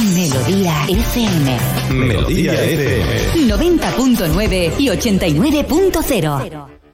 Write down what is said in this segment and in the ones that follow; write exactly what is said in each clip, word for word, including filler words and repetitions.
Melodía F M. Melodía F M. noventa punto nueve y ochenta y nueve punto cero.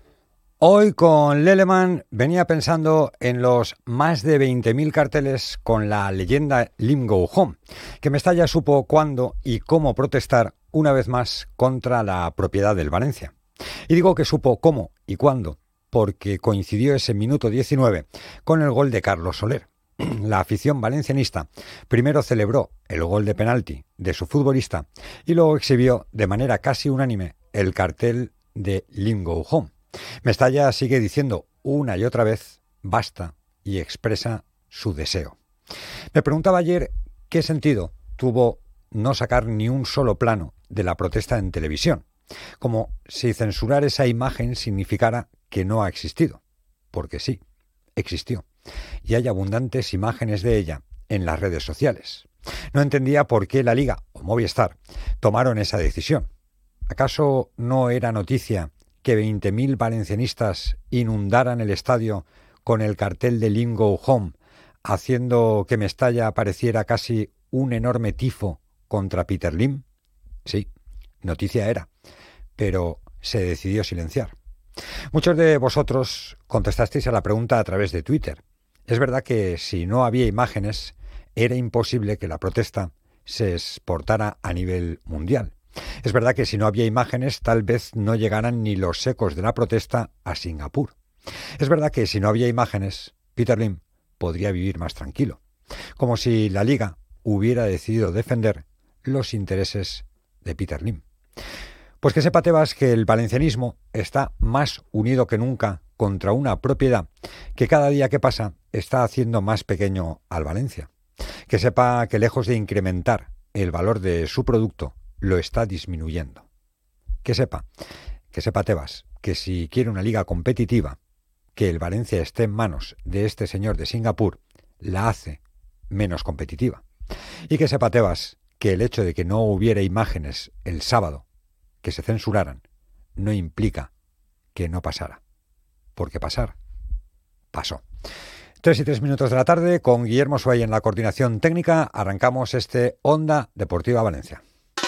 Hoy con Leleman venía pensando en los más de veinte mil carteles con la leyenda Lim Go Home, que Mestalla supo cuándo y cómo protestar una vez más contra la propiedad del Valencia. Y digo que supo cómo y cuándo, porque coincidió ese minuto diecinueve con el gol de Carlos Soler. La afición valencianista primero celebró el gol de penalti de su futbolista y luego exhibió de manera casi unánime el cartel de Lim Go Home. Mestalla sigue diciendo una y otra vez basta y expresa su deseo. Me preguntaba ayer qué sentido tuvo no sacar ni un solo plano de la protesta en televisión, como si censurar esa imagen significara que no ha existido, porque sí, existió, y hay abundantes imágenes de ella en las redes sociales. No entendía por qué la Liga o Movistar tomaron esa decisión. ¿Acaso no era noticia que veinte mil valencianistas inundaran el estadio con el cartel de Lim Go Home, haciendo que Mestalla pareciera casi un enorme tifo contra Peter Lim? Sí, noticia era, pero se decidió silenciar. Muchos de vosotros contestasteis a la pregunta a través de Twitter. Es verdad que si no había imágenes, era imposible que la protesta se exportara a nivel mundial. Es verdad que si no había imágenes, tal vez no llegaran ni los ecos de la protesta a Singapur. Es verdad que si no había imágenes, Peter Lim podría vivir más tranquilo, como si la Liga hubiera decidido defender los intereses de Peter Lim. Pues que sepa Tebas que el valencianismo está más unido que nunca contra una propiedad que cada día que pasa está haciendo más pequeño al Valencia. Que sepa que lejos de incrementar el valor de su producto, lo está disminuyendo. Que sepa, que sepa Tebas, que si quiere una liga competitiva, que el Valencia esté en manos de este señor de Singapur, la hace menos competitiva. Y que sepa Tebas que el hecho de que no hubiera imágenes el sábado que se censuraran no implica que no pasara, porque pasar pasó. Tres y tres minutos de la tarde, con Guillermo Suárez en la coordinación técnica, arrancamos este Onda Deportiva Valencia.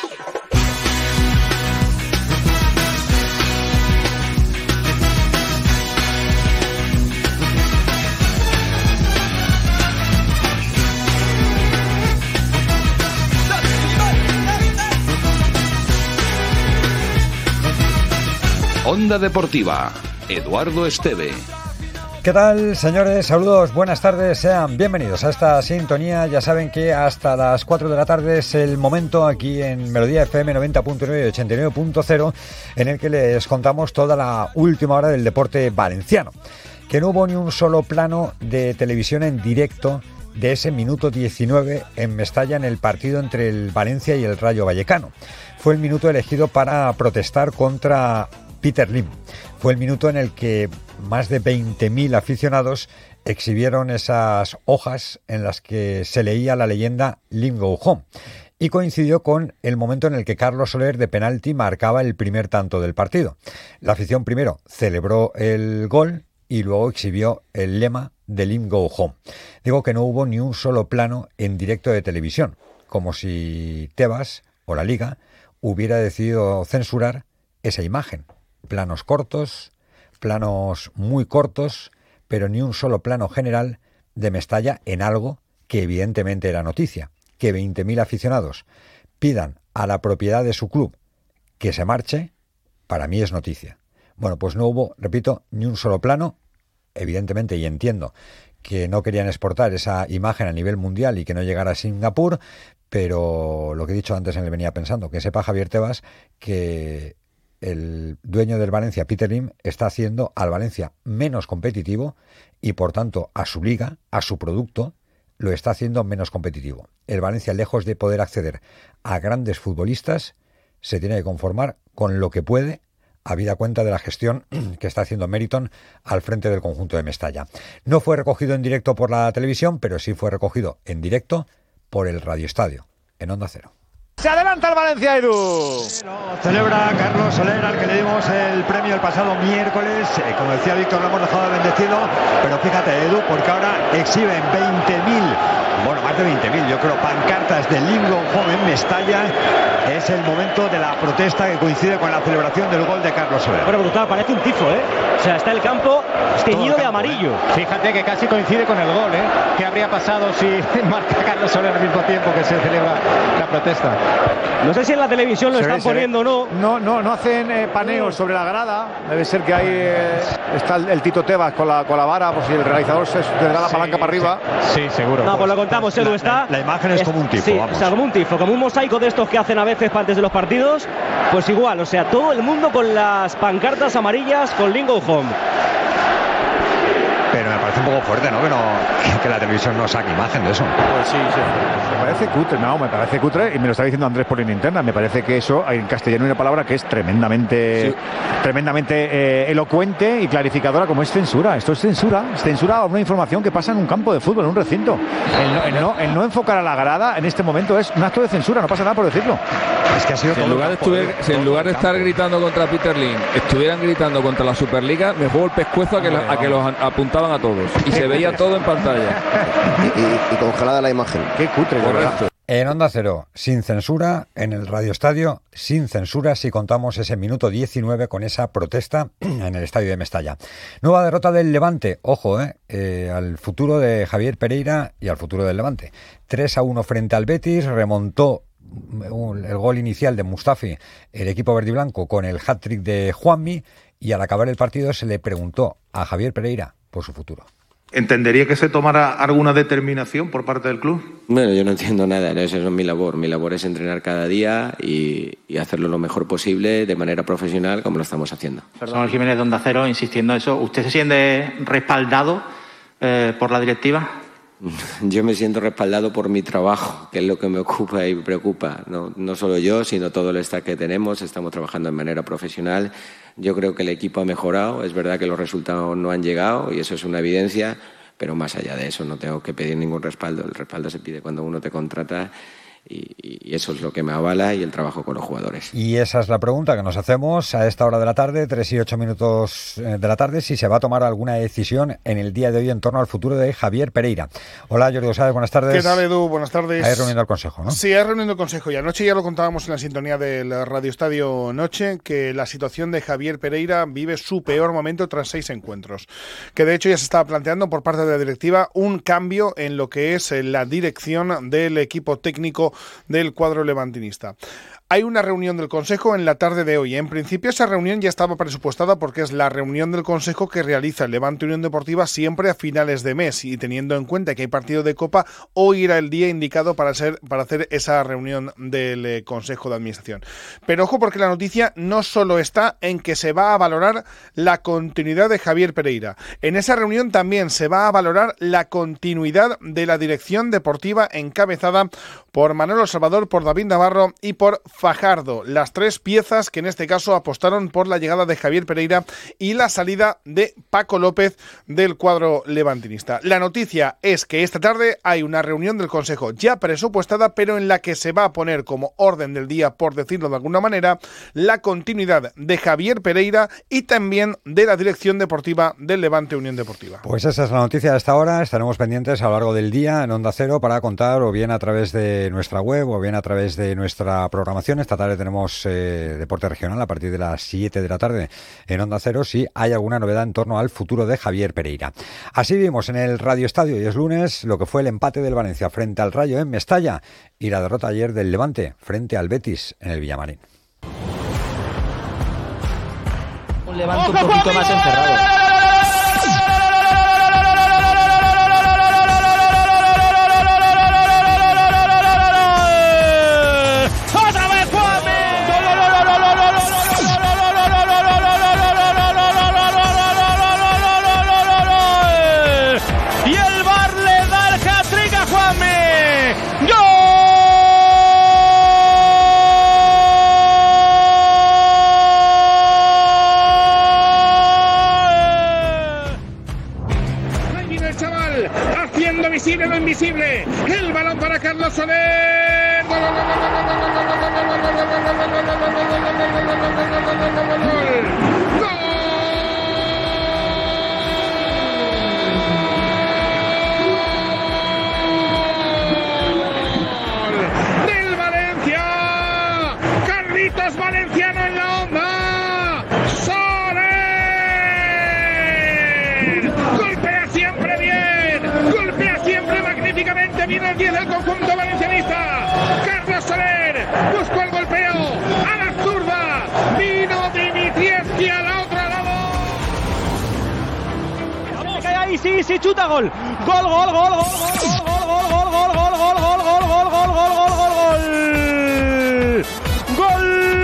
Onda Deportiva, Eduardo Esteve. ¿Qué tal, señores? Saludos, buenas tardes, sean bienvenidos a esta sintonía. Ya saben que hasta las cuatro de la tarde es el momento aquí en Melodía F M noventa punto nueve y ochenta y nueve punto cero en el que les contamos toda la última hora del deporte valenciano. Que no hubo ni un solo plano de televisión en directo de ese minuto diecinueve en Mestalla en el partido entre el Valencia y el Rayo Vallecano. Fue el minuto elegido para protestar contra Peter Lim. Fue el minuto en el que más de veinte mil aficionados exhibieron esas hojas en las que se leía la leyenda Lim Go Home. Y coincidió con el momento en el que Carlos Soler de penalti marcaba el primer tanto del partido. La afición primero celebró el gol y luego exhibió el lema de Lim Go Home. Digo que no hubo ni un solo plano en directo de televisión, como si Tebas o la Liga hubiera decidido censurar esa imagen. Planos cortos, planos muy cortos, pero ni un solo plano general de Mestalla en algo que evidentemente era noticia. Que veinte mil aficionados pidan a la propiedad de su club que se marche, para mí es noticia. Bueno, pues no hubo, repito, ni un solo plano, evidentemente, y entiendo que no querían exportar esa imagen a nivel mundial y que no llegara a Singapur, pero lo que he dicho antes en el venía pensando, que sepa Javier Tebas que el dueño del Valencia, Peter Lim, está haciendo al Valencia menos competitivo y, por tanto, a su liga, a su producto, lo está haciendo menos competitivo. El Valencia, lejos de poder acceder a grandes futbolistas, se tiene que conformar con lo que puede, habida cuenta de la gestión que está haciendo Meriton al frente del conjunto de Mestalla. No fue recogido en directo por la televisión, pero sí fue recogido en directo por el Radio Estadio, en Onda Cero. Se adelanta el Valencia, Edu. Celebra Carlos Soler, al que le dimos el premio el pasado miércoles. Eh, como decía Víctor, lo hemos dejado bendecido. Pero fíjate, Edu, porque ahora exhiben veinte mil Bueno, más de veinte mil, yo creo, pancartas de Lincoln Home en Mestalla. Es el momento de la protesta que coincide con la celebración del gol de Carlos Soler. Bueno, brutal, parece un tifo, ¿eh? O sea, está el campo teñido de amarillo. ¿eh? Fíjate que casi coincide con el gol, ¿eh? ¿Qué habría pasado si marca Carlos Soler al mismo tiempo que se celebra la protesta? No sé si en la televisión lo se están ve, poniendo o no. No, no, no hacen eh, paneos sobre la grada. Debe ser que ahí eh, está el, el Tito Tebas con la, con la vara, por si el realizador se le da la palanca sí, para arriba. Sí, seguro. No, pues lo contamos, Edu, está. La, la imagen es, es como un tifo, sí, vamos. O sea, como un tifo, como un mosaico de estos que hacen a veces antes de los partidos. Pues igual, o sea, todo el mundo con las pancartas amarillas con Lincoln Home. Pero me parece un poco fuerte, ¿no? Que, no, que la televisión no saque imagen de eso. Pues sí, sí. Me parece cutre, no, me parece cutre, y me lo está diciendo Andrés por línea interna. Me parece que eso, en castellano hay una palabra que es tremendamente, sí. tremendamente eh, elocuente y clarificadora, como es censura. Esto es censura, es censura a una información que pasa en un campo de fútbol, en un recinto. El no, el no, el no enfocar a la grada en este momento es un acto de censura, no pasa nada por decirlo. Es que ha sido si en lugar de, estuve, si en, lugar de estar gritando contra Peter Lim, estuvieran gritando contra la Superliga, me juego el pescuezo a que, Hombre, lo, a que los apuntaban a todos. Y se veía todo en pantalla. Y, y, y congelada la imagen. Qué cutre, correcto. En Onda Cero, sin censura, en el Radio Estadio, sin censura, si contamos ese minuto diecinueve con esa protesta en el Estadio de Mestalla. Nueva derrota del Levante, ojo, eh, eh, al futuro de Javier Pereira y al futuro del Levante. tres a uno frente al Betis, remontó el gol inicial de Mustafi, el equipo verde y blanco, con el hat-trick de Juanmi, y al acabar el partido se le preguntó a Javier Pereira por su futuro. ¿Entendería que se tomara alguna determinación por parte del club? Bueno, yo no entiendo nada, ¿no? Eso es mi labor. Mi labor es entrenar cada día y, y hacerlo lo mejor posible de manera profesional como lo estamos haciendo. Perdón, Jiménez de Onda Cero, insistiendo en eso. ¿Usted se siente respaldado eh, por la directiva? Yo me siento respaldado por mi trabajo, que es lo que me ocupa y me preocupa. No, no solo yo, sino todo el staff que tenemos. Estamos trabajando de manera profesional. Yo creo que el equipo ha mejorado. Es verdad que los resultados no han llegado y eso es una evidencia, pero más allá de eso no tengo que pedir ningún respaldo. El respaldo se pide cuando uno te contrata y, y eso es lo que me avala y el trabajo con los jugadores. Y esa es la pregunta que nos hacemos a esta hora de la tarde, tres y ocho minutos de la tarde, si se va a tomar alguna decisión en el día de hoy en torno al futuro de Javier Pereira. Hola, Jordi Osade, buenas tardes. ¿Qué tal, Edu? Buenas tardes. Hay reunión del Consejo, ¿no? Sí, hay reunión del Consejo y anoche ya lo contábamos en la sintonía del Radio Estadio Noche, que la situación de Javier Pereira vive su peor momento tras seis encuentros. Que de hecho ya se estaba planteando por parte de la directiva un cambio en lo que es la dirección del equipo técnico del cuadro levantinista. Hay una reunión del Consejo en la tarde de hoy. En principio esa reunión ya estaba presupuestada porque es la reunión del Consejo que realiza el Levante Unión Deportiva siempre a finales de mes, y teniendo en cuenta que hay partido de Copa, hoy era el día indicado para, ser, para hacer esa reunión del eh, Consejo de Administración. Pero ojo, porque la noticia no solo está en que se va a valorar la continuidad de Javier Pereira. En esa reunión también se va a valorar la continuidad de la dirección deportiva encabezada por Manolo Salvador, por David Navarro y por Fajardo, las tres piezas que en este caso apostaron por la llegada de Javier Pereira y la salida de Paco López del cuadro levantinista. La noticia es que esta tarde hay una reunión del Consejo ya presupuestada, pero en la que se va a poner como orden del día, por decirlo de alguna manera, la continuidad de Javier Pereira y también de la dirección deportiva del Levante Unión Deportiva. Pues esa es la noticia de esta hora. Estaremos pendientes a lo largo del día en Onda Cero para contar, o bien a través de nuestra web o bien a través de nuestra programación. Esta tarde tenemos eh, Deporte Regional a partir de las siete de la tarde en Onda Cero, si hay alguna novedad en torno al futuro de Javier Pereira. Así vimos en el Radio Estadio, y es lunes, lo que fue el empate del Valencia frente al Rayo en Mestalla y la derrota ayer del Levante frente al Betis en el Villamarín. Un Levante un poquito más encerrado. Visible lo invisible, el balón para Carlos Soler. ¡Gol! gritos valenciano en la onda. ¡Soler! Golpea siempre bien, golpea siempre magníficamente. Viene el diez del conjunto valencianista. Carlos Soler buscó el golpeo a la zurda. Vino Dimitrievski a la otra lado. Ahí sí, sí, chuta, gol. Gol, gol, gol, gol, gol, gol, gol, gol, gol, gol, gol, gol, gol, gol, gol, gol, gol, gol. Gol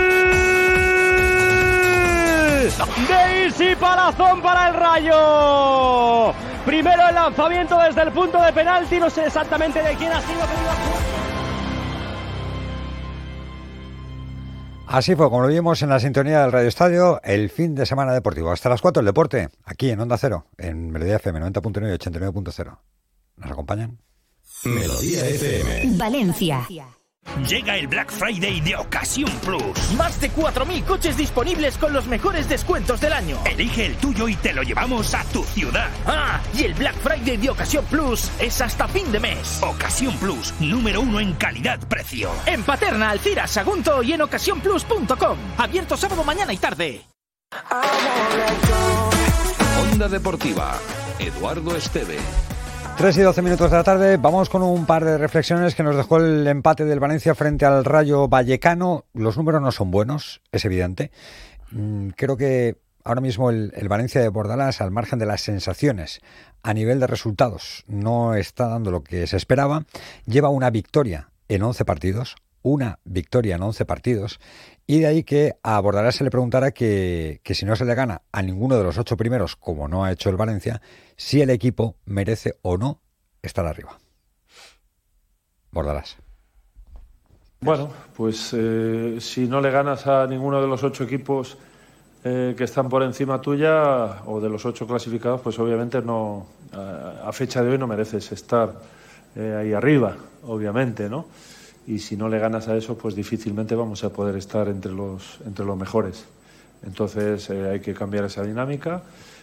de Isi Palazón para el Rayo. Primero el lanzamiento desde el punto de penalti, no sé exactamente de quién ha sido. Así fue como lo vimos en la sintonía del Radio Estadio el fin de semana deportivo. Hasta las cuatro el deporte, aquí en Onda Cero, en Melodía F M noventa punto nueve y ochenta y nueve punto cero. ¿Nos acompañan? Melodía F M. Valencia. Llega el Black Friday de Ocasión Plus. Más de cuatro mil coches disponibles con los mejores descuentos del año. Elige el tuyo y te lo llevamos a tu ciudad. Ah, y el Black Friday de Ocasión Plus es hasta fin de mes. Ocasión Plus, número uno en calidad-precio. En Paterna, Alcira, Sagunto y en ocasión plus punto com. Abierto sábado, mañana y tarde. Onda Deportiva, Eduardo Esteve. tres y doce minutos de la tarde, vamos con un par de reflexiones que nos dejó el empate del Valencia frente al Rayo Vallecano. Los números no son buenos, es evidente. Creo que ahora mismo el, el Valencia de Bordalás, al margen de las sensaciones, a nivel de resultados, no está dando lo que se esperaba. Lleva una victoria en once partidos, una victoria en once partidos, y de ahí que a Bordalás se le preguntara que, que si no se le gana a ninguno de los ocho primeros, como no ha hecho el Valencia, si el equipo merece o no estar arriba. Bordalás. Bueno, pues eh, si no le ganas a ninguno de los ocho equipos eh, que están por encima tuya, o de los ocho clasificados, pues obviamente no, a, a fecha de hoy no mereces estar eh, ahí arriba, obviamente, ¿no? Y si no le ganas a eso, pues difícilmente vamos a poder estar entre los entre los mejores. Entonces eh, hay que cambiar esa dinámica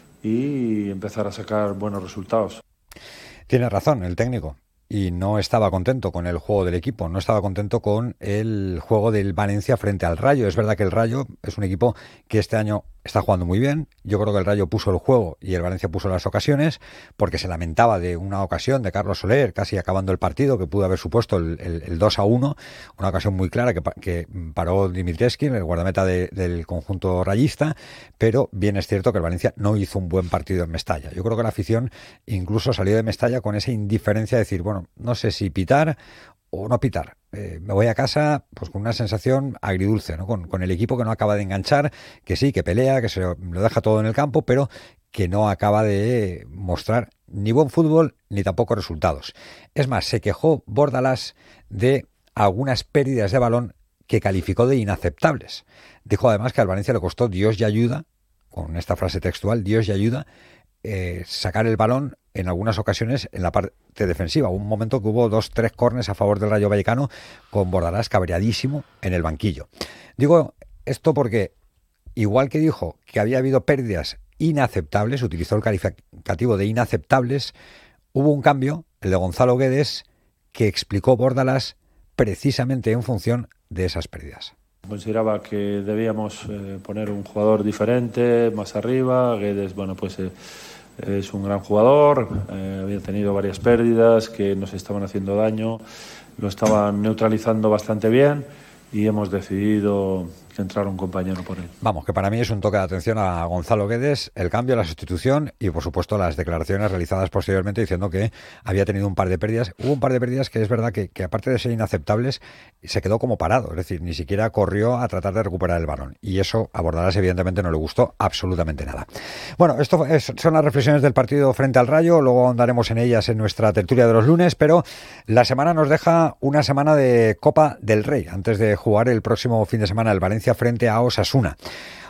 y empezar a sacar buenos resultados. Tiene razón el técnico, y no estaba contento con el juego del equipo, no estaba contento con el juego del Valencia frente al Rayo. Es verdad que el Rayo es un equipo que este año está jugando muy bien. Yo creo que el Rayo puso el juego y el Valencia puso las ocasiones, porque se lamentaba de una ocasión de Carlos Soler, casi acabando el partido, que pudo haber supuesto el, el, el dos a uno, una ocasión muy clara que, que paró Dimitrievski, el guardameta de, del conjunto rayista, pero bien es cierto que el Valencia no hizo un buen partido en Mestalla. Yo creo que la afición incluso salió de Mestalla con esa indiferencia de decir, bueno, no sé si pitar o no pitar. Eh, me voy a casa pues con una sensación agridulce, ¿no? Con, con el equipo que no acaba de enganchar, que sí, que pelea, que se lo, lo deja todo en el campo, pero que no acaba de mostrar ni buen fútbol ni tampoco resultados. Es más, se quejó Bordalás de algunas pérdidas de balón que calificó de inaceptables. Dijo además que al Valencia le costó Dios y ayuda, con esta frase textual, Dios y ayuda, eh, sacar el balón en algunas ocasiones en la parte defensiva. Hubo un momento que hubo dos, tres córners a favor del Rayo Vallecano, con Bordalás cabreadísimo en el banquillo. Digo esto porque, igual que dijo que había habido pérdidas inaceptables, utilizó el calificativo de inaceptables, hubo un cambio, el de Gonzalo Guedes, que explicó Bordalás precisamente en función de esas pérdidas. Consideraba que debíamos eh, poner un jugador diferente, más arriba. Guedes, bueno, pues eh, es un gran jugador, eh, había tenido varias pérdidas que nos estaban haciendo daño, lo estaban neutralizando bastante bien y hemos decidido entrar un compañero por él. Vamos, que para mí es un toque de atención a Gonzalo Guedes, el cambio, la sustitución y por supuesto las declaraciones realizadas posteriormente diciendo que había tenido un par de pérdidas. Hubo un par de pérdidas que es verdad que, que aparte de ser inaceptables, se quedó como parado, es decir, ni siquiera corrió a tratar de recuperar el balón, y eso a Bordalás evidentemente no le gustó absolutamente nada. Bueno, esto es, son las reflexiones del partido frente al Rayo, luego ahondaremos en ellas en nuestra tertulia de los lunes, pero la semana nos deja una semana de Copa del Rey antes de jugar el próximo fin de semana el Valencia frente a Osasuna.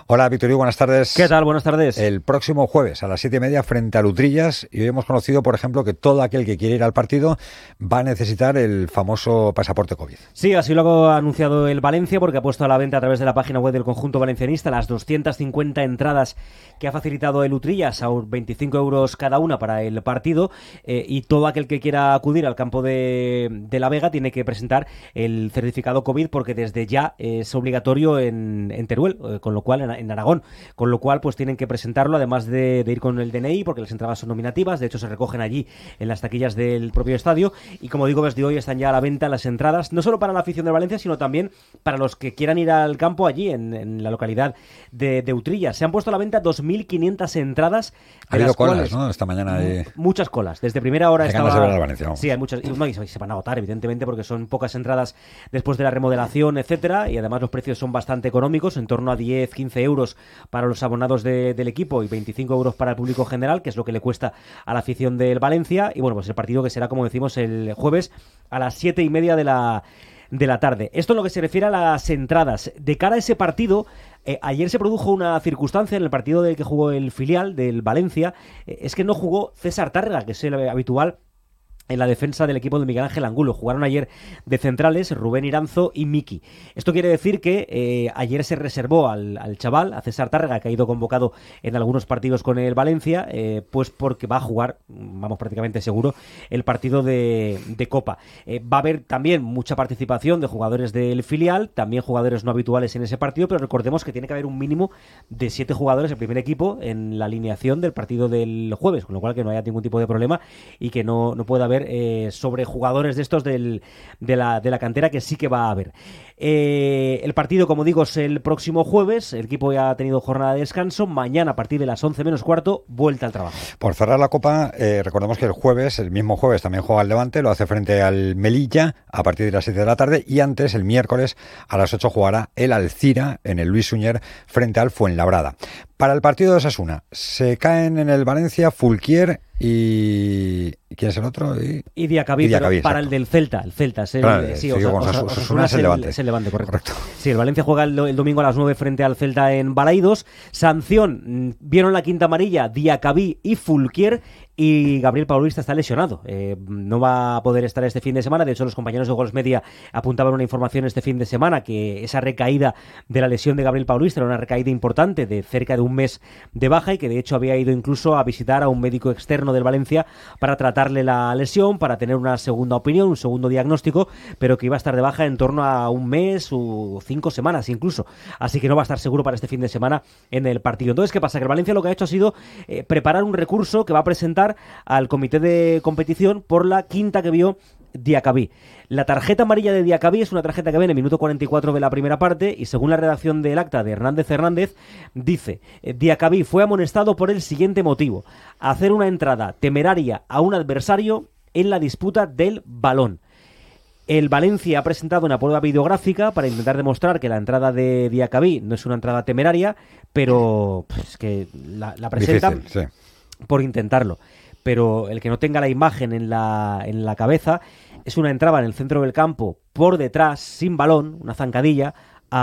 Hola, Víctor Hugo, buenas tardes. ¿Qué tal? Buenas tardes. El próximo jueves a las siete y media frente a Lutrillas, y hoy hemos conocido, por ejemplo, que todo aquel que quiere ir al partido va a necesitar el famoso pasaporte COVID. Sí, así lo ha anunciado el Valencia, porque ha puesto a la venta a través de la página web del conjunto valencianista las doscientas cincuenta entradas que ha facilitado el Lutrillas a veinticinco euros cada una para el partido, eh, y todo aquel que quiera acudir al campo de, de La Vega tiene que presentar el certificado COVID, porque desde ya es obligatorio en, en Teruel, eh, con lo cual en, en Aragón, con lo cual pues tienen que presentarlo, además de, de ir con el D N I, porque las entradas son nominativas, de hecho se recogen allí en las taquillas del propio estadio, y como digo, desde hoy están ya a la venta las entradas, no solo para la afición de Valencia, sino también para los que quieran ir al campo allí en, en la localidad de, de Utrilla. Se han puesto a la venta dos mil quinientas entradas. Ha habido colas, ¿no? Esta mañana hay... Muchas colas. Desde primera hora hay estaba... ganas de ver al Valencia, vamos. Sí, hay muchas. Y, no, y se van a agotar, evidentemente, porque son pocas entradas después de la remodelación, etcétera, y además los precios son bastante económicos, en torno a diez, quince euros para los abonados de, del equipo y veinticinco euros para el público general, que es lo que le cuesta a la afición del Valencia. Y bueno, pues el partido que será, como decimos, el jueves a las siete y media de la... de la tarde. Esto en lo que se refiere a las entradas. De cara a ese partido, eh, ayer se produjo una circunstancia en el partido del que jugó el filial del Valencia, eh, es que no jugó César Tárrega, que es el habitual en la defensa del equipo de Miguel Ángel Angulo. Jugaron ayer de centrales Rubén Iranzo y Miki. Esto quiere decir que eh, ayer se reservó al, al chaval, a César Tárrega, que ha ido convocado en algunos partidos con el Valencia, eh, pues porque va a jugar, vamos, prácticamente seguro, el partido de, de Copa. Eh, va a haber también mucha participación de jugadores del filial, también jugadores no habituales en ese partido, pero recordemos que tiene que haber un mínimo de siete jugadores el primer equipo en la alineación del partido del jueves, con lo cual que no haya ningún tipo de problema y que no, no pueda haber Eh, sobre jugadores de estos del, de, la, de la cantera, que sí que va a haber. Eh, el partido, como digo, es el próximo jueves. El equipo ya ha tenido jornada de descanso. Mañana, a partir de las once menos cuarto, vuelta al trabajo. Por cerrar la Copa, eh, recordemos que el jueves, el mismo jueves, también juega el Levante, lo hace frente al Melilla a partir de las siete de la tarde, y antes, el miércoles, a las ocho jugará el Alcira en el Luis Suñer frente al Fuenlabrada. Para el partido de Osasuna, se caen en el Valencia Fulquier y... ¿quién es el otro? Y, y Diacabí, pero para el del Celta. El Celta es el, claro, sí, sí, Osasuna, con Osasuna, Osasuna es el Levante. Es el Levante, correcto. correcto. Sí, el Valencia juega el, el domingo a las nueve frente al Celta en Balaidos. Sanción, vieron la quinta amarilla Diacabí y Fulquier, y Gabriel Paulista está lesionado. Eh, no va a poder estar este fin de semana. De hecho, los compañeros de Gols Media apuntaban una información este fin de semana, que esa recaída de la lesión de Gabriel Paulista era una recaída importante de cerca de un mes de baja, y que de hecho había ido incluso a visitar a un médico externo del Valencia para tratarle la lesión, para tener una segunda opinión, un segundo diagnóstico, pero que iba a estar de baja en torno a un mes o cinco semanas incluso. Así que no va a estar seguro para este fin de semana en el partido. Entonces, ¿qué pasa? Que el Valencia lo que ha hecho ha sido eh, preparar un recurso que va a presentar al comité de competición por la quinta que vio Diacabí. La tarjeta amarilla de Diacabí es una tarjeta que viene en el minuto cuarenta y cuatro de la primera parte, y según la redacción del acta de Hernández Hernández, dice: Diacabí fue amonestado por el siguiente motivo: hacer una entrada temeraria a un adversario en la disputa del balón. El Valencia ha presentado una prueba videográfica para intentar demostrar que la entrada de Diacabí no es una entrada temeraria, pero pues, que la, la presentan difícil, sí, por intentarlo. Pero el que no tenga la imagen en la, en la cabeza, es una entrada en el centro del campo por detrás, sin balón, una zancadilla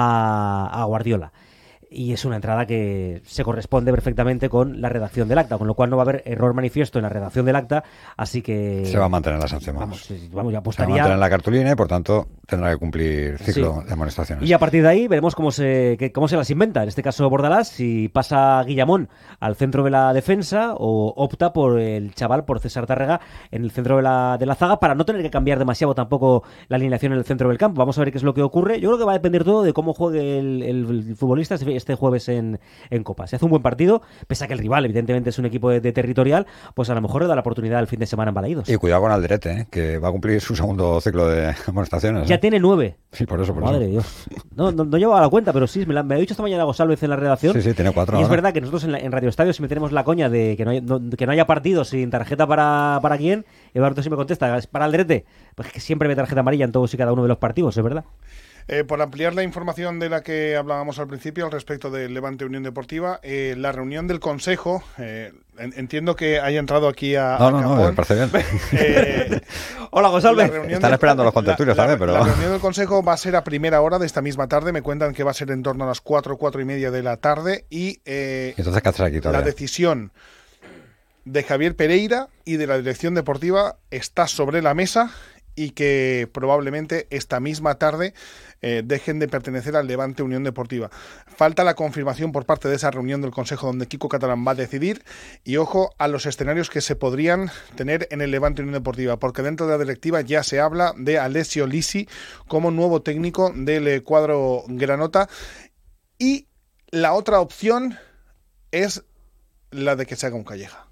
a, a Guardiola. Y es una entrada que se corresponde perfectamente con la redacción del acta, con lo cual no va a haber error manifiesto en la redacción del acta, así que... se va a mantener la sanción, vamos. Vamos, vamos, ya apostaría... Se va a mantener en la cartulina y, por tanto, tendrá que cumplir ciclo sí. de amonestaciones. Y a partir de ahí veremos cómo se, que, cómo se las inventa. En este caso Bordalás, si pasa Guillamón al centro de la defensa o opta por el chaval, por César Tárrega, en el centro de la, de la zaga, para no tener que cambiar demasiado tampoco la alineación en el centro del campo. Vamos a ver qué es lo que ocurre. Yo creo que va a depender todo de cómo juegue el, el, el futbolista este jueves en, en Copa. Si hace un buen partido, pese a que el rival evidentemente es un equipo de, de territorial, pues a lo mejor le da la oportunidad el fin de semana en Balaidos. Y cuidado con Alderete, ¿eh? Que va a cumplir su segundo ciclo de amonestaciones. Ya ¿eh? tiene nueve. Sí, por eso, por Madre eso. Dios. No, no, no llevaba la cuenta, pero sí, me, la, me ha dicho esta mañana González en la redacción. Sí, sí, tiene cuatro. Y ahora. Es verdad que nosotros en, la, en Radio Estadio siempre tenemos la coña de que no, hay, no, que no haya partido sin tarjeta para, para quién. Eduardo sí me contesta, ¿es para Alderete? Pues que siempre ve tarjeta amarilla en todos y cada uno de los partidos, es verdad. Eh, por ampliar la información de la que hablábamos al principio al respecto del Levante Unión Deportiva, eh, la reunión del Consejo, eh, en, entiendo que haya entrado aquí a No, a no, no, Capón. me parece bien. Eh, Hola, González. la reunión Están del- esperando los contertulios la- también, pero... La reunión del Consejo va a ser a primera hora de esta misma tarde. Me cuentan que va a ser en torno a las cuatro, cuatro y media de la tarde. Y eh, Entonces, ¿qué haces aquí la todavía? decisión de Javier Pereira y de la dirección deportiva está sobre la mesa y que probablemente esta misma tarde eh, dejen de pertenecer al Levante Unión Deportiva. Falta la confirmación por parte de esa reunión del Consejo donde Kiko Catalán va a decidir, y ojo a los escenarios que se podrían tener en el Levante Unión Deportiva, porque dentro de la directiva ya se habla de Alessio Lisi como nuevo técnico del eh, cuadro granota, y la otra opción es la de que se haga un Calleja.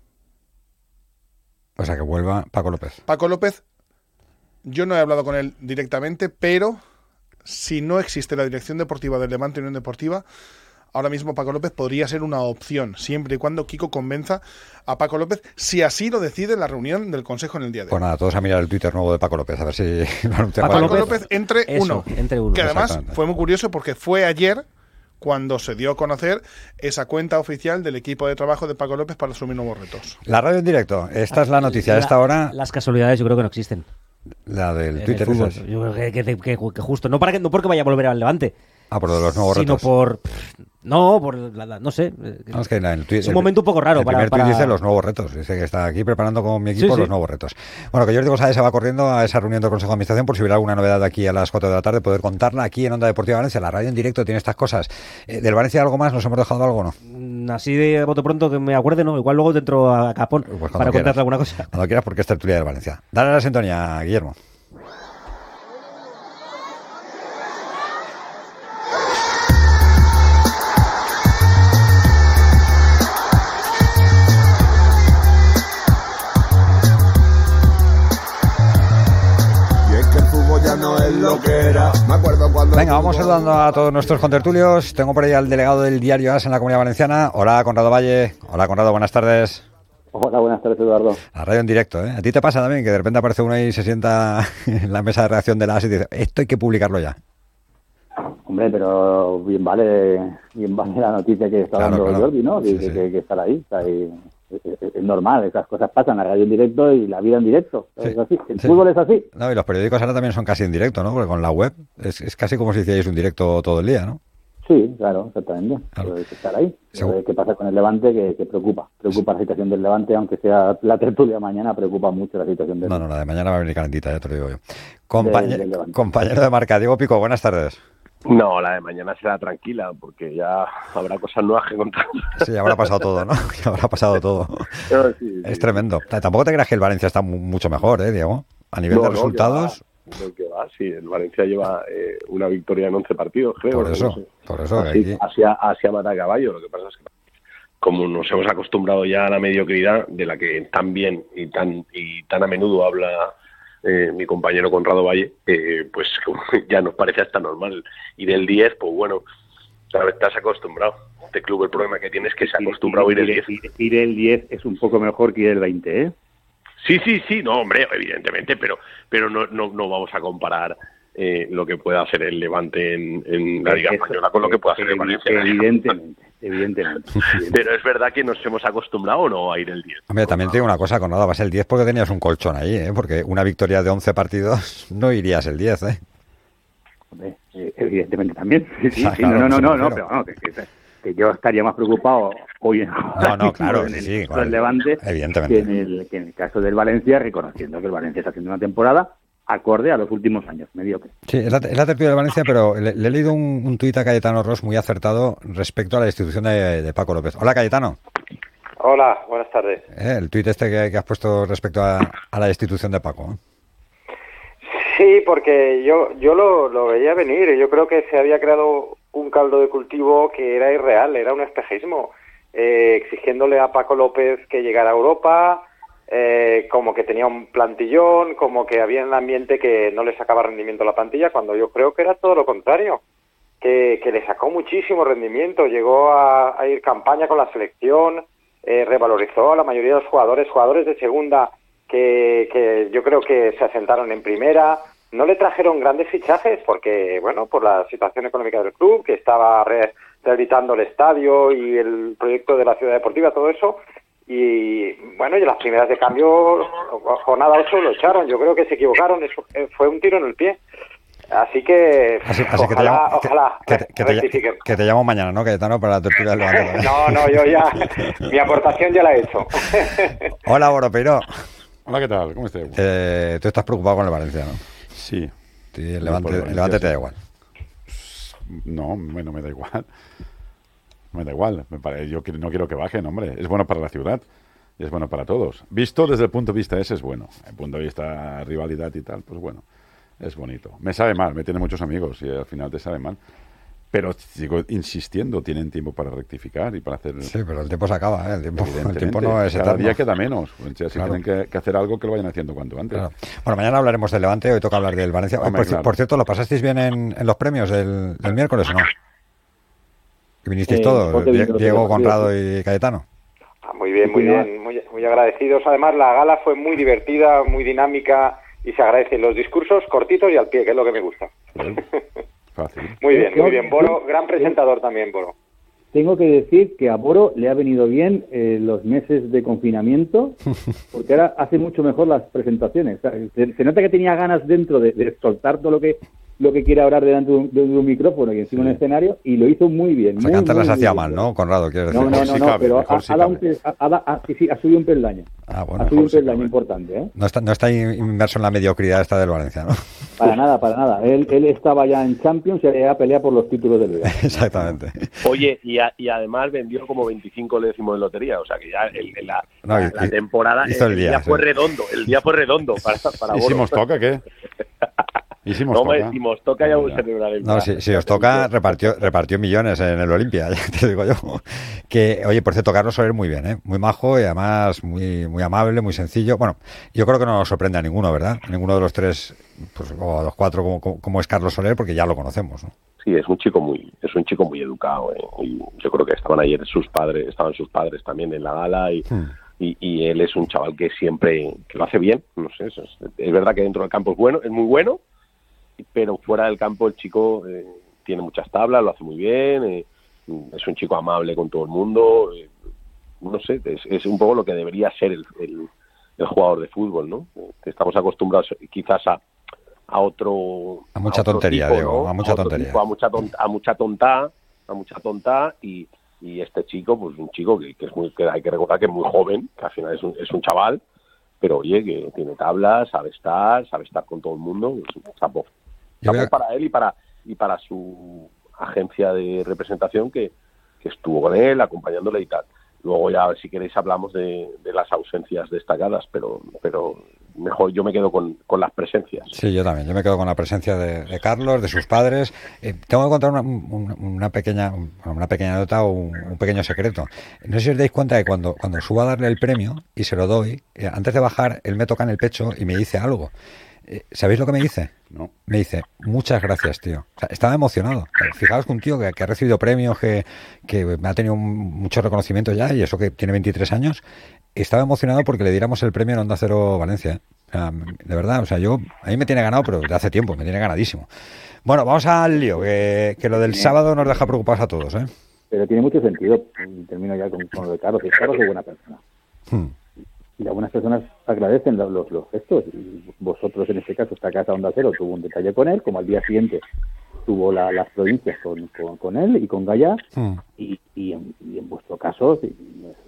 O sea, que vuelva Paco López. Paco López, yo no he hablado con él directamente, pero si no existe la dirección deportiva del Levante Unión Deportiva, ahora mismo Paco López podría ser una opción, siempre y cuando Kiko convenza a Paco López, si así lo decide la reunión del Consejo en el día de hoy. Pues nada, todos a mirar el Twitter nuevo de Paco López, a ver si lo anuncia. Paco, Paco López, entre Eso, uno, entre uno. que además Exactamente. fue muy curioso porque fue ayer cuando se dio a conocer esa cuenta oficial del equipo de trabajo de Paco López para asumir nuevos retos. La radio en directo, esta es la noticia. A esta hora, Las casualidades yo creo que no existen. la del En el Twitter. fútbol. esas. Yo creo que, que- que- que justo, no, para que, no porque vaya a volver al Levante, Ah, por lo de los nuevos sino retos. por... No, por... la- la- no sé. No, es que en el tuit- Es un momento un poco raro el para- primer tuit para- dice los nuevos retos. Dice que está aquí preparando con mi equipo Sí, sí. los nuevos retos. Bueno, que Jordi González se va corriendo a esa reunión del Consejo de Administración por si hubiera alguna novedad aquí a las cuatro de la tarde, poder contarla aquí en Onda Deportiva Valencia. La radio en directo tiene estas cosas. Eh, ¿Del Valencia algo más? ¿Nos hemos dejado algo o no? Mm, Así de bote pronto que me acuerde, ¿no? Igual luego dentro a Capón Pues cuando para quieras. contarte alguna cosa. Cuando quieras, porque es tertulia del Valencia. Dale la sintonía, Guillermo. Y es que el fútbol ya no es lo que era. Me acuerdo cuando. Venga, vamos saludando a todos nuestros contertulios. Tengo por ahí al delegado del diario AS en la Comunidad Valenciana. Hola, Conrado Valle. Hola, Conrado, buenas tardes. Hola, buenas tardes, Eduardo. La radio en directo, ¿eh? ¿A ti te pasa también que de repente aparece uno ahí y se sienta en la mesa de redacción de la AS y dice, esto hay que publicarlo ya? Hombre, pero bien vale, bien vale la noticia que está Claro, dando claro. Jordi, ¿no? Que, Sí, que- sí. que- que estar ahí. Está ahí. Es, es- es normal, esas cosas pasan, la radio en directo y la vida en directo. Es así. El sí. fútbol es así. No, y los periódicos ahora también son casi en directo, ¿no? Porque con la web es, es casi como si hicierais un directo todo el día, ¿no? Sí, claro, exactamente. Pero hay que estar ahí. Pero ¿qué pasa con el Levante? Que, que preocupa. Preocupa la situación del Levante, aunque sea la tertulia mañana, preocupa mucho la situación del No, no, la de mañana va a venir calentita, ya te lo digo yo. Compañe- del Levante. compañero de marca, Diego Pico, buenas tardes. No, la de mañana será tranquila, porque ya habrá cosas nuevas que contar. Sí, ya habrá pasado todo, ¿no? Ya habrá pasado todo. No, sí, sí. Es tremendo. T- Tampoco te creas que el Valencia está mu- mucho mejor, ¿eh, Diego? A nivel No, de no, resultados, que va, no, que va, sí, el Valencia lleva eh, una victoria en once partidos, creo. por no eso, sé. por eso. que Así, aquí- así, a- así a mata caballo. Lo que pasa es que, como nos hemos acostumbrado ya a la mediocridad, de la que tan bien y tan y tan a menudo habla eh, mi compañero Conrado Valle, eh, pues ya nos parece hasta normal. Y del diez, pues bueno, claro, estás acostumbrado. Este club, el problema que tiene es que se ha acostumbrado a ir el diez. Ir, ir el diez es un poco mejor que ir el veinte, ¿eh? Sí, sí, sí, no, hombre, evidentemente, pero pero no no, no vamos a comparar eh, lo que puede hacer el Levante en, en la Liga Eso, Española con lo que puede hacer el evi- Valencia. en la Liga. Evidentemente, evidentemente. Pero es verdad que nos hemos acostumbrado o no a ir el diez. Hombre, también te digo una cosa, Conrado, vas el diez porque tenías un colchón ahí, ¿eh? Porque una victoria de once partidos no irías el diez, ¿eh? Hombre, eh, evidentemente también. Sí, sí, Ah, sí, claro, no, no, eso no, me no, refiero. pero no, que, que- que yo estaría más preocupado hoy en, No, no, claro, en el sí, caso claro, del Levante evidentemente. que en, el, que en el caso del Valencia, reconociendo que el Valencia está haciendo una temporada acorde a los últimos años, mediocre. Sí, es la, es la tertulia de Valencia, pero le, le he leído un, un tuit a Cayetano Ross muy acertado respecto a la destitución de, de Paco López. Hola, Cayetano. Hola, buenas tardes. Eh, el tuit este que, que has puesto respecto a, a la destitución de Paco. ¿eh? Sí, porque yo yo lo, lo veía venir. Yo creo que se había creado un caldo de cultivo que era irreal, era un espejismo, eh, exigiéndole a Paco López que llegara a Europa, eh, como que tenía un plantillón, como que había en el ambiente que no le sacaba rendimiento a la plantilla, cuando yo creo que era todo lo contrario, que, que le sacó muchísimo rendimiento, llegó a, a ir campaña con la selección, eh, revalorizó a la mayoría de los jugadores, jugadores de segunda que, que yo creo que se asentaron en primera, no le trajeron grandes fichajes porque, bueno, por la situación económica del club, que estaba re rehabilitando el estadio y el proyecto de la ciudad deportiva, todo eso. Y, bueno, y las primeras de cambio, jornada ocho, lo echaron. Yo creo que se equivocaron, eso fue un tiro en el pie. Así que, así, así ojalá, que te llamo, ojalá que, que, que, te, que te llamo mañana, ¿no, Cayetano, para la tertulia del Levante? No, no, yo ya, mi aportación ya la he hecho. Hola, Boropeiro. Hola, ¿qué tal? ¿Cómo estás? Eh, tú estás preocupado con el Valencia, ¿no? Sí. Sí, el Levante, el Levante te da igual. No, bueno, me da igual. Me da igual. Me parece, yo no quiero que bajen, hombre. Es bueno para la ciudad. Y es bueno para todos. Visto desde el punto de vista ese es bueno. Desde el punto de vista rivalidad y tal, pues bueno. Es bonito. Me sabe mal, me tiene muchos amigos y al final te sabe mal. Pero sigo insistiendo, tienen tiempo para rectificar y para hacer... Sí, pero el tiempo se acaba, ¿eh? El tiempo, el tiempo no es Cada eterno. día queda menos. O sea, si Claro. tienen que, que hacer algo, que lo vayan haciendo cuanto antes. Claro. Bueno, mañana hablaremos del Levante, hoy toca hablar del Valencia. Hombre, por, claro. por cierto, ¿lo pasasteis bien en, en los premios del, del miércoles o no? ¿Y vinisteis Eh, todos? porque Die- vino Diego, todo, Conrado sí. y Cayetano. Ah, muy bien, muy bien, muy, muy agradecidos. Además, la gala fue muy divertida, muy dinámica y se agradecen los discursos cortitos y al pie, que es lo que me gusta. Fácil. Muy bien, muy Yo- bien. Boro, gran presentador también, Boro. Tengo que decir que a Boro le ha venido bien eh, los meses de confinamiento, porque ahora hace mucho mejor las presentaciones. O sea, Se, se nota que tenía ganas dentro de, de soltar todo lo que lo que quiere hablar delante de un, de un micrófono y encima de un escenario, y lo hizo muy bien. O sea, muy, que antes muy, las hacía muy mal, bien. ¿no, Conrado? Quiero decir. No, no, no, no, pero ha, ha dado un pe- ha- ha- ha- sí, sí, ha subido un peldaño. Ah, bueno, ha subido un mejor sí peldaño importante, ¿eh? No está, no está inmerso en la mediocridad esta del Valencia, ¿no? Para nada, para nada. Él, él estaba ya en Champions y ya pelea por los títulos del Liga. Exactamente. Oye, y, a- y además vendió como veinticinco décimos de lotería, o sea que ya el, el- la, No, la- y- la temporada, hizo el el día, día sí. fue redondo, el día fue redondo para, para ¿Y Boro. si nos toca qué? ¿Y si nos No, toca? hombre, si nos toca ya vamos a celebrar el No, si, si os toca, repartió, repartió millones en el Olimpia, ya te digo yo. Que, oye, por cierto, Carlos Soler muy bien, ¿eh? Muy majo y además muy, muy amable, muy sencillo. Bueno, yo creo que no nos sorprende a ninguno, ¿verdad? Ninguno de los tres, pues, o a los cuatro, como, como, como es Carlos Soler, porque ya lo conocemos, ¿no? Sí, es un chico muy, es un chico muy educado, ¿eh? Y yo creo que estaban ayer sus padres, estaban sus padres también en la gala y, Hmm. y, y él es un chaval que siempre, que lo hace bien, no sé, es, es verdad que dentro del campo es bueno, es muy bueno, pero fuera del campo el chico eh, tiene muchas tablas, lo hace muy bien, eh, es un chico amable con todo el mundo, eh, no sé, es, es un poco lo que debería ser el, el, el jugador de fútbol, ¿no? Eh, Estamos acostumbrados quizás a a otro A mucha otro tontería, tipo, Diego, ¿no? a mucha otro tontería. tipo, a mucha ton- a mucha tonta, a mucha tonta y, y este chico, pues un chico que, que es muy, que hay que recordar que es muy joven, que al final es un, es un chaval, pero oye, que tiene tablas, sabe estar, sabe estar con todo el mundo, es un chapo. Yo voy Chapo a- para él y para y para su agencia de representación que, que estuvo con él, acompañándole y tal. Luego ya, si queréis, hablamos de, de las ausencias destacadas, pero pero mejor yo me quedo con, con las presencias. Sí, yo también. Yo me quedo con la presencia de, de Carlos, de sus padres. Eh, tengo que contar una, una, una pequeña una pequeña nota o un, un pequeño secreto. No sé si os dais cuenta que cuando, cuando subo a darle el premio y se lo doy, eh, antes de bajar, él me toca en el pecho y me dice algo. Eh, ¿Sabéis lo que me dice? No. Me dice, muchas gracias, tío. O sea, estaba emocionado. Fijaos que un tío que, que ha recibido premios, que, que ha tenido un- mucho reconocimiento ya, y eso que tiene veintitrés años, estaba emocionado porque le diéramos el premio en Onda Cero Valencia. O sea, de verdad, o sea, yo, a mí me tiene ganado, pero de hace tiempo, me tiene ganadísimo. Bueno, vamos al lío, que, que lo del sábado nos deja preocupados a todos, ¿eh? Pero tiene mucho sentido. Y termino ya con, con lo de Carlos. Y Carlos es buena persona. Hmm. Y algunas personas agradecen los, los, los gestos. Y vosotros, en este caso, esta casa Onda Cero tuvo un detalle con él, como al día siguiente tuvo la, las provincias con, con, con él y con Gaya. Hmm. Y, y, en, y en vuestro caso, si-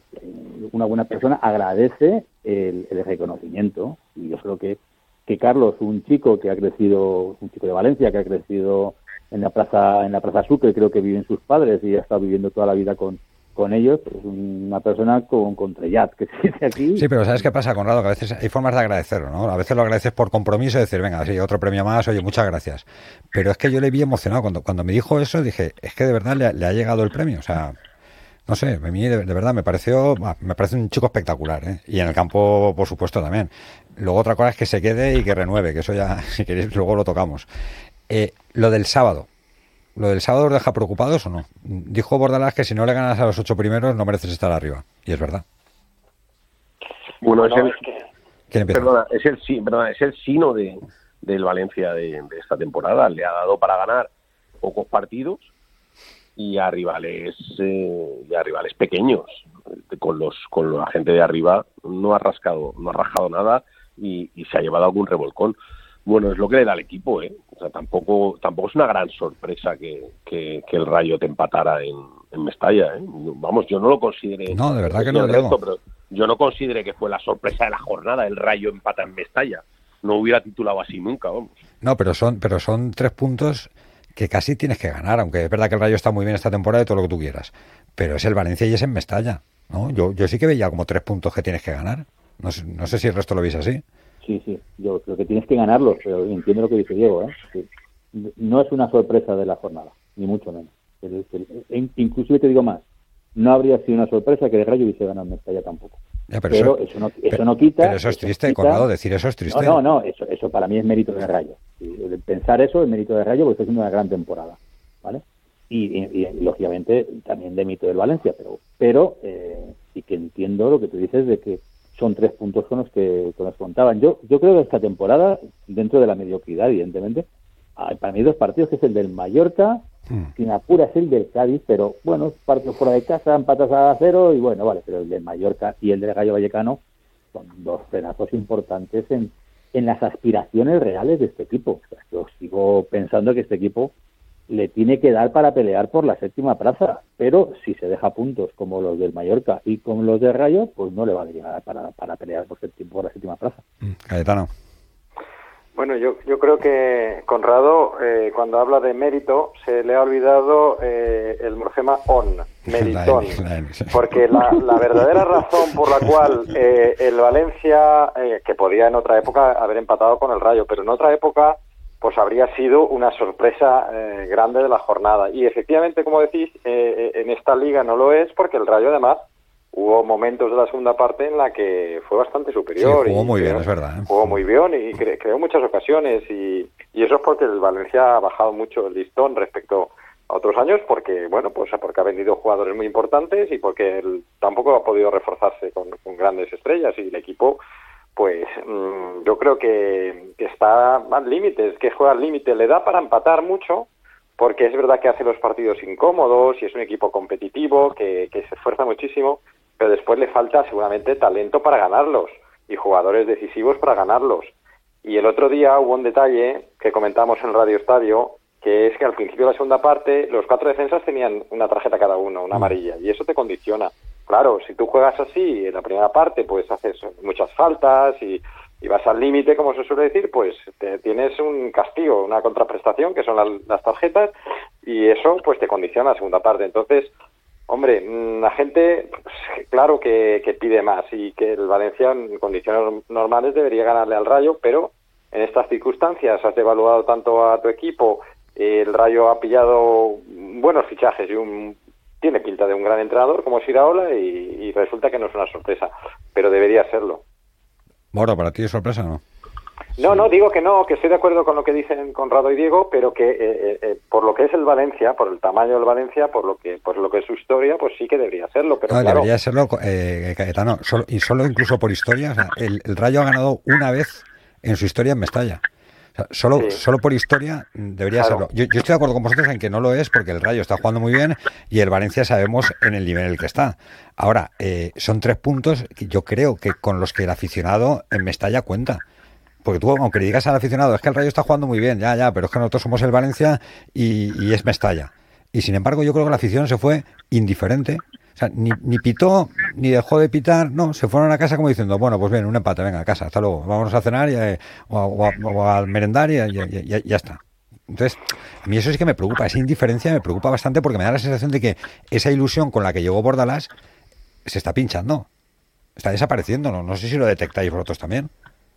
una buena persona agradece el, el reconocimiento. Y yo creo que, que Carlos, un chico que ha crecido, un chico de Valencia, que ha crecido en la plaza en la plaza Sucre, creo que viven sus padres y ha estado viviendo toda la vida con con ellos, pues una persona con, con trellat, que se dice aquí. Sí, pero ¿sabes qué pasa, Conrado? Que a veces hay formas de agradecerlo, ¿no? A veces lo agradeces por compromiso y decir, venga, sí, otro premio más, oye, muchas gracias. Pero es que yo le vi emocionado. Cuando, cuando me dijo eso, dije, es que de verdad le, ha- le ha llegado el premio. O sea, no sé, a mí de, de verdad me pareció, bah, me parece un chico espectacular, ¿eh? Y en el campo, por supuesto, también. Luego otra cosa es que se quede y que renueve, que eso ya, si queréis, luego lo tocamos. Eh, lo del sábado. ¿Lo del sábado os deja preocupados o no? Dijo Bordalás que si no le ganas a los ocho primeros no mereces estar arriba. Y es verdad. Bueno, es No, el, es que- ¿Quién empieza? perdona, es el sí, perdona, es el sino de, del Valencia de, de esta temporada. Le ha dado para ganar pocos partidos y a rivales eh, y a rivales pequeños. Con los con la gente de arriba no ha rascado no ha rascado nada y, y se ha llevado algún revolcón. Bueno, es lo que le da al equipo, ¿eh? O sea, tampoco tampoco es una gran sorpresa que, que, que el Rayo te empatara en, en Mestalla, ¿eh? Vamos, yo no lo consideré. No, de verdad que no, resto, pero yo no consideré que fue la sorpresa de la jornada el Rayo empata en Mestalla. No hubiera titulado así nunca, vamos. No, pero son pero son tres puntos que casi tienes que ganar, aunque es verdad que el Rayo está muy bien esta temporada y todo lo que tú quieras. Pero es el Valencia y es en Mestalla, ¿no? Yo yo sí que veía como tres puntos que tienes que ganar. No sé, no sé si el resto lo veis así. Sí, sí, yo creo que tienes que ganarlos, pero entiendo lo que dice Diego, ¿eh? Sí. No es una sorpresa de la jornada, ni mucho menos. El, el, el, inclusive te digo más, no habría sido una sorpresa que el Rayo hubiese ganado en Mestalla tampoco. Ya, pero, pero eso, eso, no, eso pero, no quita... Pero eso es triste, quita, Conrado, decir eso es triste. No, no, no, eso, eso para mí es mérito del Rayo. Pensar eso es mérito del Rayo porque está haciendo una gran temporada, ¿vale? Y, y, y lógicamente también de mérito del Valencia, pero pero eh, sí que entiendo lo que tú dices de que son tres puntos con los que, con los que contaban. Yo yo creo que esta temporada, dentro de la mediocridad, evidentemente, hay para mí dos partidos, que es el del Mallorca, mm. sin apuras el del Cádiz, pero bueno, partidos fuera de casa, empatas a cero, y bueno, vale, pero el del Mallorca y el del Rayo Vallecano son dos frenazos importantes en, en las aspiraciones reales de este equipo. O sea, yo sigo pensando que este equipo le tiene que dar para pelear por la séptima plaza, pero si se deja puntos como los del Mallorca y como los del Rayo, pues no le va a llegar para, para pelear por, por la séptima plaza. Cayetano. Bueno, yo yo creo que Conrado, eh, cuando habla de mérito, se le ha olvidado eh, el morfema on, meritón, porque la, la verdadera razón por la cual eh, el Valencia, eh, que podía en otra época haber empatado con el Rayo, pero en otra época pues habría sido una sorpresa eh, grande de la jornada. Y efectivamente, como decís, eh, en esta liga no lo es, porque el Rayo además hubo momentos de la segunda parte en la que fue bastante superior. Sí, jugó y muy creó, bien, es verdad. ¿eh? Jugó muy bien y cre- creó muchas ocasiones. Y, y eso es porque el Valencia ha bajado mucho el listón respecto a otros años, porque bueno, pues porque ha vendido jugadores muy importantes y porque él tampoco ha podido reforzarse con, con grandes estrellas. Y el equipo, pues mmm, yo creo que, que está al límite, es que juega al límite, le da para empatar mucho, porque es verdad que hace los partidos incómodos y es un equipo competitivo que, que se esfuerza muchísimo, pero después le falta seguramente talento para ganarlos y jugadores decisivos para ganarlos. Y el otro día hubo un detalle que comentamos en Radio Estadio, que es que al principio de la segunda parte los cuatro defensas tenían una tarjeta cada uno, una amarilla, y eso te condiciona. Claro, si tú juegas así en la primera parte, pues haces muchas faltas y, y vas al límite, como se suele decir, pues te, tienes un castigo, una contraprestación, que son la, las tarjetas, y eso pues te condiciona la segunda parte. Entonces, hombre, la gente, pues, claro que, que pide más y que el Valencia en condiciones normales debería ganarle al Rayo, pero en estas circunstancias has devaluado tanto a tu equipo, el Rayo ha pillado buenos fichajes y un tiene pinta de un gran entrenador como es Iraola y, y resulta que no es una sorpresa, pero debería serlo. Bueno, ¿para ti es sorpresa o no? No, no, digo que no, que estoy de acuerdo con lo que dicen Conrado y Diego, pero que eh, eh, por lo que es el Valencia, por el tamaño del Valencia, por lo que por lo que es su historia, pues sí que debería serlo. Pero no, claro, debería serlo, eh, Cayetano, solo, y solo incluso por historia. O sea, el, el Rayo ha ganado una vez en su historia en Mestalla. O sea, solo, sí. solo por historia debería claro. serlo. Yo, yo estoy de acuerdo con vosotros en que no lo es, porque el Rayo está jugando muy bien y el Valencia sabemos en el nivel en el que está. Ahora, eh, son tres puntos que yo creo que con los que el aficionado en Mestalla cuenta. Porque tú, aunque le digas al aficionado, es que el Rayo está jugando muy bien, ya, ya, pero es que nosotros somos el Valencia y, y es Mestalla. Y sin embargo, yo creo que la afición se fue indiferente. O sea, ni, ni pitó, ni dejó de pitar, no, se fueron a casa como diciendo, bueno, pues bien, un empate, venga, a casa, hasta luego, vámonos a cenar y, eh, o, a, o, a, o a merendar y, y, y, y ya está. Entonces, a mí eso sí que me preocupa, esa indiferencia me preocupa bastante porque me da la sensación de que esa ilusión con la que llegó Bordalás se está pinchando, está desapareciendo, no, no sé si lo detectáis vosotros también.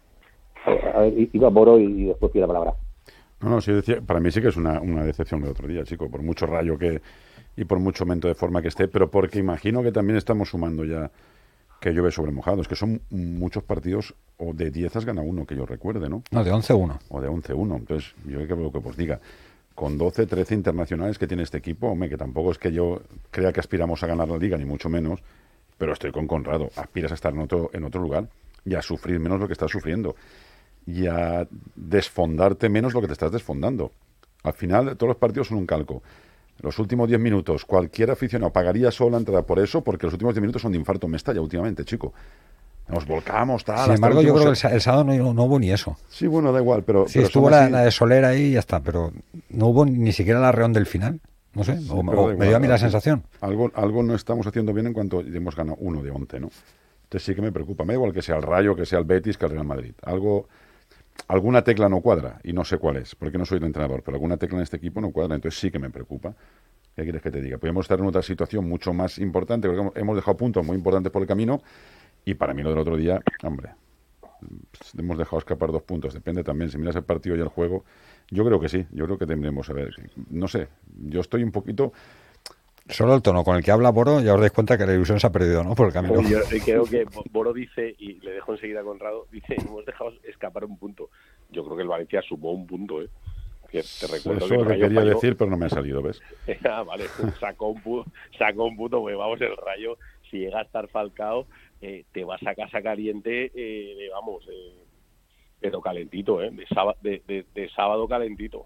A ver, iba Boro y después pide la palabra. No, no, sí, decía, para mí sí que es una, una decepción del otro día, chico, por mucho Rayo que y por mucho momento de forma que esté, pero porque imagino que también estamos sumando ya que llueve sobre mojado. Es que son muchos partidos, o de diez has ganado uno, que yo recuerde, ¿no? No, de once uno. O de once uno. Entonces, yo creo que os diga, con doce, trece internacionales que tiene este equipo, hombre, que tampoco es que yo crea que aspiramos a ganar la Liga, ni mucho menos, pero estoy con Conrado. Aspiras a estar en otro, en otro lugar y a sufrir menos lo que estás sufriendo. y a desfondarte menos lo que te estás desfondando. Al final, todos los partidos son un calco. Los últimos diez minutos, cualquier aficionado pagaría solo la entrada por eso, porque los últimos diez minutos son de infarto me estalla últimamente, chico. Nos volcamos, tal. Sin embargo, yo creo que el, el sábado no, no hubo ni eso. Sí, bueno, da igual, pero... Sí, pero estuvo la, así... la de Soler ahí y ya está, pero no hubo ni siquiera la reón del final. No sé, sí, o, o me dio a mí la sensación. Algo, algo no estamos haciendo bien en cuanto hemos ganado uno de once, ¿no? Entonces sí que me preocupa. Me da igual que sea el Rayo, que sea el Betis, que el Real Madrid. Algo... Alguna tecla no cuadra, y no sé cuál es, porque no soy el entrenador, pero alguna tecla en este equipo no cuadra, entonces sí que me preocupa. ¿Qué quieres que te diga? Podemos estar en otra situación mucho más importante, porque hemos dejado puntos muy importantes por el camino, y para mí lo del otro día, hombre, hemos dejado escapar dos puntos, depende también, si miras el partido y el juego, yo creo que sí, yo creo que tendremos, a ver, no sé, yo estoy un poquito... Solo el tono con el que habla Boro, ya os dais cuenta que la ilusión se ha perdido, ¿no? Por el camino. Yo creo que Boro dice, y le dejo enseguida a Conrado, dice, hemos dejado escapar un punto. Yo creo que el Valencia sumó un punto, ¿eh? Que te recuerdo Eso que es lo que quería falló. decir, pero no me ha salido, ¿ves? Ah, vale, sacó un punto, sacó un punto, pues vamos, el Rayo, si llega a estar Falcao, eh, te vas a casa caliente, eh, de, vamos, eh, pero calentito, ¿eh? De sábado, de, de, de sábado calentito.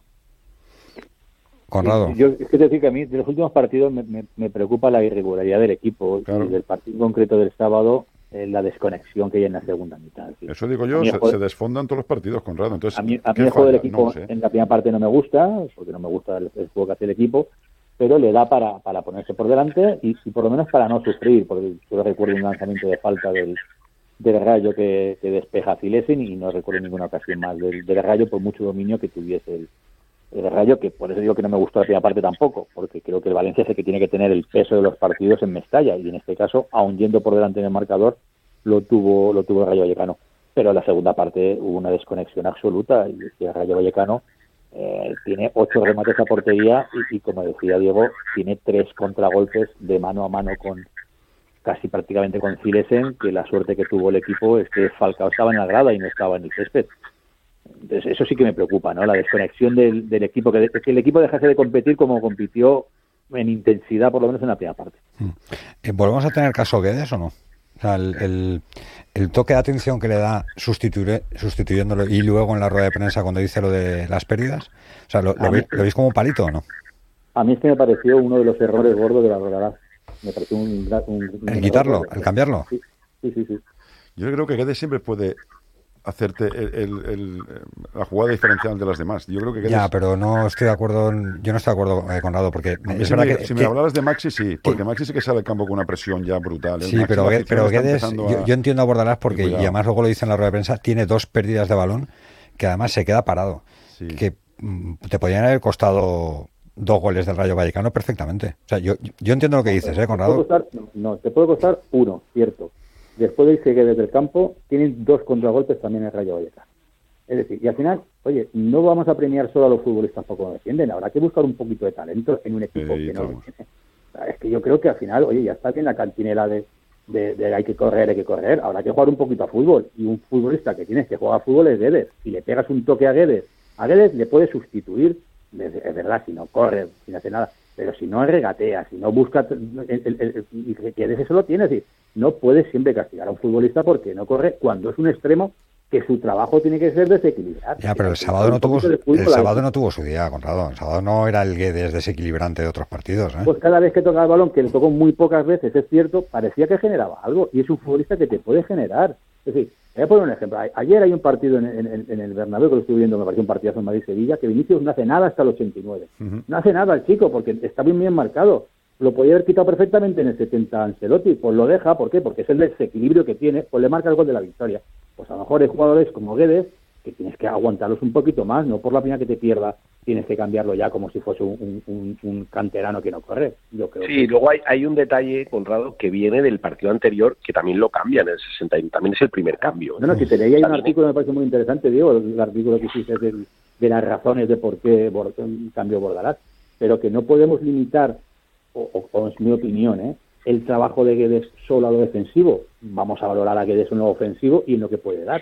Conrado. Sí, yo es que decir que a mí de los últimos partidos me, me, me preocupa la irregularidad del equipo, claro. Y del partido concreto del sábado, eh, la desconexión que hay en la segunda mitad. ¿Sí? Eso digo yo, se, juego, se desfondan todos los partidos, Conrado. Entonces, a mí, a mí el juego del equipo no sé. En la primera parte no me gusta, porque no me gusta el, el juego que hace el equipo, pero le da para, para ponerse por delante y, y por lo menos para no sufrir, porque yo recuerdo un lanzamiento de falta del, del Rayo que, que despeja a Cilesen y no recuerdo ninguna ocasión más del, del Rayo por mucho dominio que tuviese el el Rayo, que por eso digo que no me gustó la primera parte tampoco, porque creo que el Valencia es el que tiene que tener el peso de los partidos en Mestalla, y en este caso, aun yendo por delante en el marcador, lo tuvo lo tuvo el Rayo Vallecano. Pero en la segunda parte hubo una desconexión absoluta, y el Rayo Vallecano eh, tiene ocho remates a portería, y, y como decía Diego, tiene tres contragolpes de mano a mano con casi prácticamente con Cilesen, que la suerte que tuvo el equipo es que Falcao estaba en la grada y no estaba en el césped. Entonces, eso sí que me preocupa, ¿no? La desconexión del, del equipo, que, que el equipo dejase de competir como compitió en intensidad, por lo menos en la primera parte. Eh, ¿Volvemos a tener caso Guedes o no? O sea, el, el, el toque de atención que le da sustituir, sustituyéndolo y luego en la rueda de prensa cuando dice lo de las pérdidas, o sea, ¿lo, lo, veis, ¿lo veis como un palito o no? A mí es que me pareció uno de los errores gordos de la rueda. Me pareció un... un, un ¿El quitarlo? ¿El cambiarlo? Sí, sí, sí, sí. Yo creo que Guedes siempre puede... hacerte el, el, el, la jugada diferencial de las demás. Yo creo que ya, pero no estoy de acuerdo, en, yo no estoy de acuerdo eh, Conrado, porque es si verdad me, que... Si que, me hablaras de Maxi, sí, porque que, Maxi sí que sale al campo con una presión ya brutal. Sí, Maxi, pero, pero Guedes, a... yo, yo entiendo a Bordalás porque, y además luego lo dice en la rueda de prensa, tiene dos pérdidas de balón que además se queda parado, sí. Que mm, te podrían haber costado dos goles del Rayo Vallecano perfectamente. O sea, yo, yo entiendo lo que dices, ¿eh, Conrado? Te puede costar, no, no, te puede costar uno, cierto. Después de irse desde el campo, tienen dos contragolpes también el Rayo Vallecano. Es decir, y al final, oye, no vamos a premiar solo a los futbolistas poco defienden, habrá que buscar un poquito de talento en un equipo sí, que no lo tiene. Es que yo creo que al final, oye, ya está bien la cantinela de, de, de hay que correr, hay que correr, habrá que jugar un poquito a fútbol, y un futbolista que tienes que jugar a fútbol es Guedes. Si le pegas un toque a Guedes, a Guedes le puedes sustituir, es verdad, si no corre, si no hace nada, pero si no regatea, si no busca, el, el, el, y Guedes eso lo tiene, es decir, no puedes siempre castigar a un futbolista porque no corre cuando es un extremo que su trabajo tiene que ser desequilibrar. Ya, pero el sábado no tuvo el sábado no tuvo su día, Conrado. El sábado no era el Guedes desequilibrante de otros partidos, ¿eh? Pues cada vez que tocaba el balón, que le tocó muy pocas veces, es cierto, parecía que generaba algo, y es un futbolista que te puede generar. Es decir, voy a poner un ejemplo. Ayer hay un partido en, en, en el Bernabéu, que lo estuve viendo, me pareció un partidazo en Madrid-Sevilla, que Vinicius no hace nada hasta el ochenta y nueve. Uh-huh. No hace nada el chico, porque está bien bien marcado. Lo podía haber quitado perfectamente en el setenta Ancelotti, pues lo deja, ¿por qué? Porque es el desequilibrio que tiene, pues le marca el gol de la victoria. Pues a lo mejor hay jugadores como Guedes que tienes que aguantarlos un poquito más, no por la primera que te pierda tienes que cambiarlo ya como si fuese un, un, un canterano que no corre. Yo creo sí, que... luego hay, hay un detalle, Conrado, que viene del partido anterior, que también lo cambia en el sesenta, y también es el primer cambio. No, no, si te leí hay un artículo que me parece muy interesante, Diego, el artículo que hiciste de, de las razones de por qué cambió Bordalás, pero que no podemos limitar, o, o, o es mi opinión, ¿eh? el trabajo de Guedes solo a lo defensivo. Vamos a valorar a Guedes en lo ofensivo y en lo que puede dar.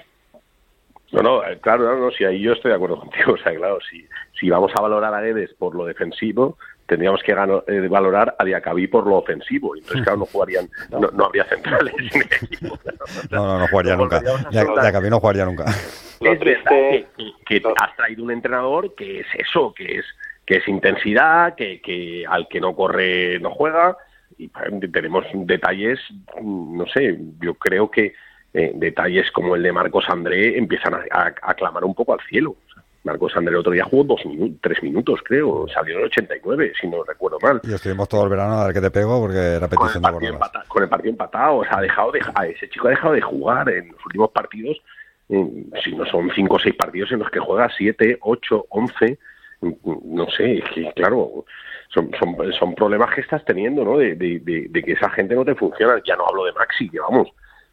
No, no, claro, no, no, si ahí yo estoy de acuerdo contigo. O sea, claro, si, si vamos a valorar a Guedes por lo defensivo, tendríamos que gano, eh, valorar a Diacabí por lo ofensivo. Entonces, claro, no jugarían, no, no habría centrales en el equipo. No, no, no jugaría no nunca. Diacabí no jugaría nunca. es verdad que, que, que has traído un entrenador que es eso, que es que es intensidad, que, que al que no corre no juega, y tenemos detalles, no sé, yo creo que eh, detalles como el de Marcos André empiezan a, a, a clamar un poco al cielo. O sea, Marcos André el otro día jugó dos minutos, tres minutos, creo, salió en el ochenta y nueve, si no recuerdo mal. Y estuvimos todo el verano a ver qué te pego, porque era petición de Bordalás. Empata, con el partido empatado, o sea, ha dejado de, a ese chico ha dejado de jugar en los últimos partidos, eh, si no son cinco o seis partidos en los que juega siete, ocho, once... No sé, es que claro, son, son, son problemas que estás teniendo, ¿no? De, de, de, de que esa gente no te funciona. Ya no hablo de Maxi, que vamos,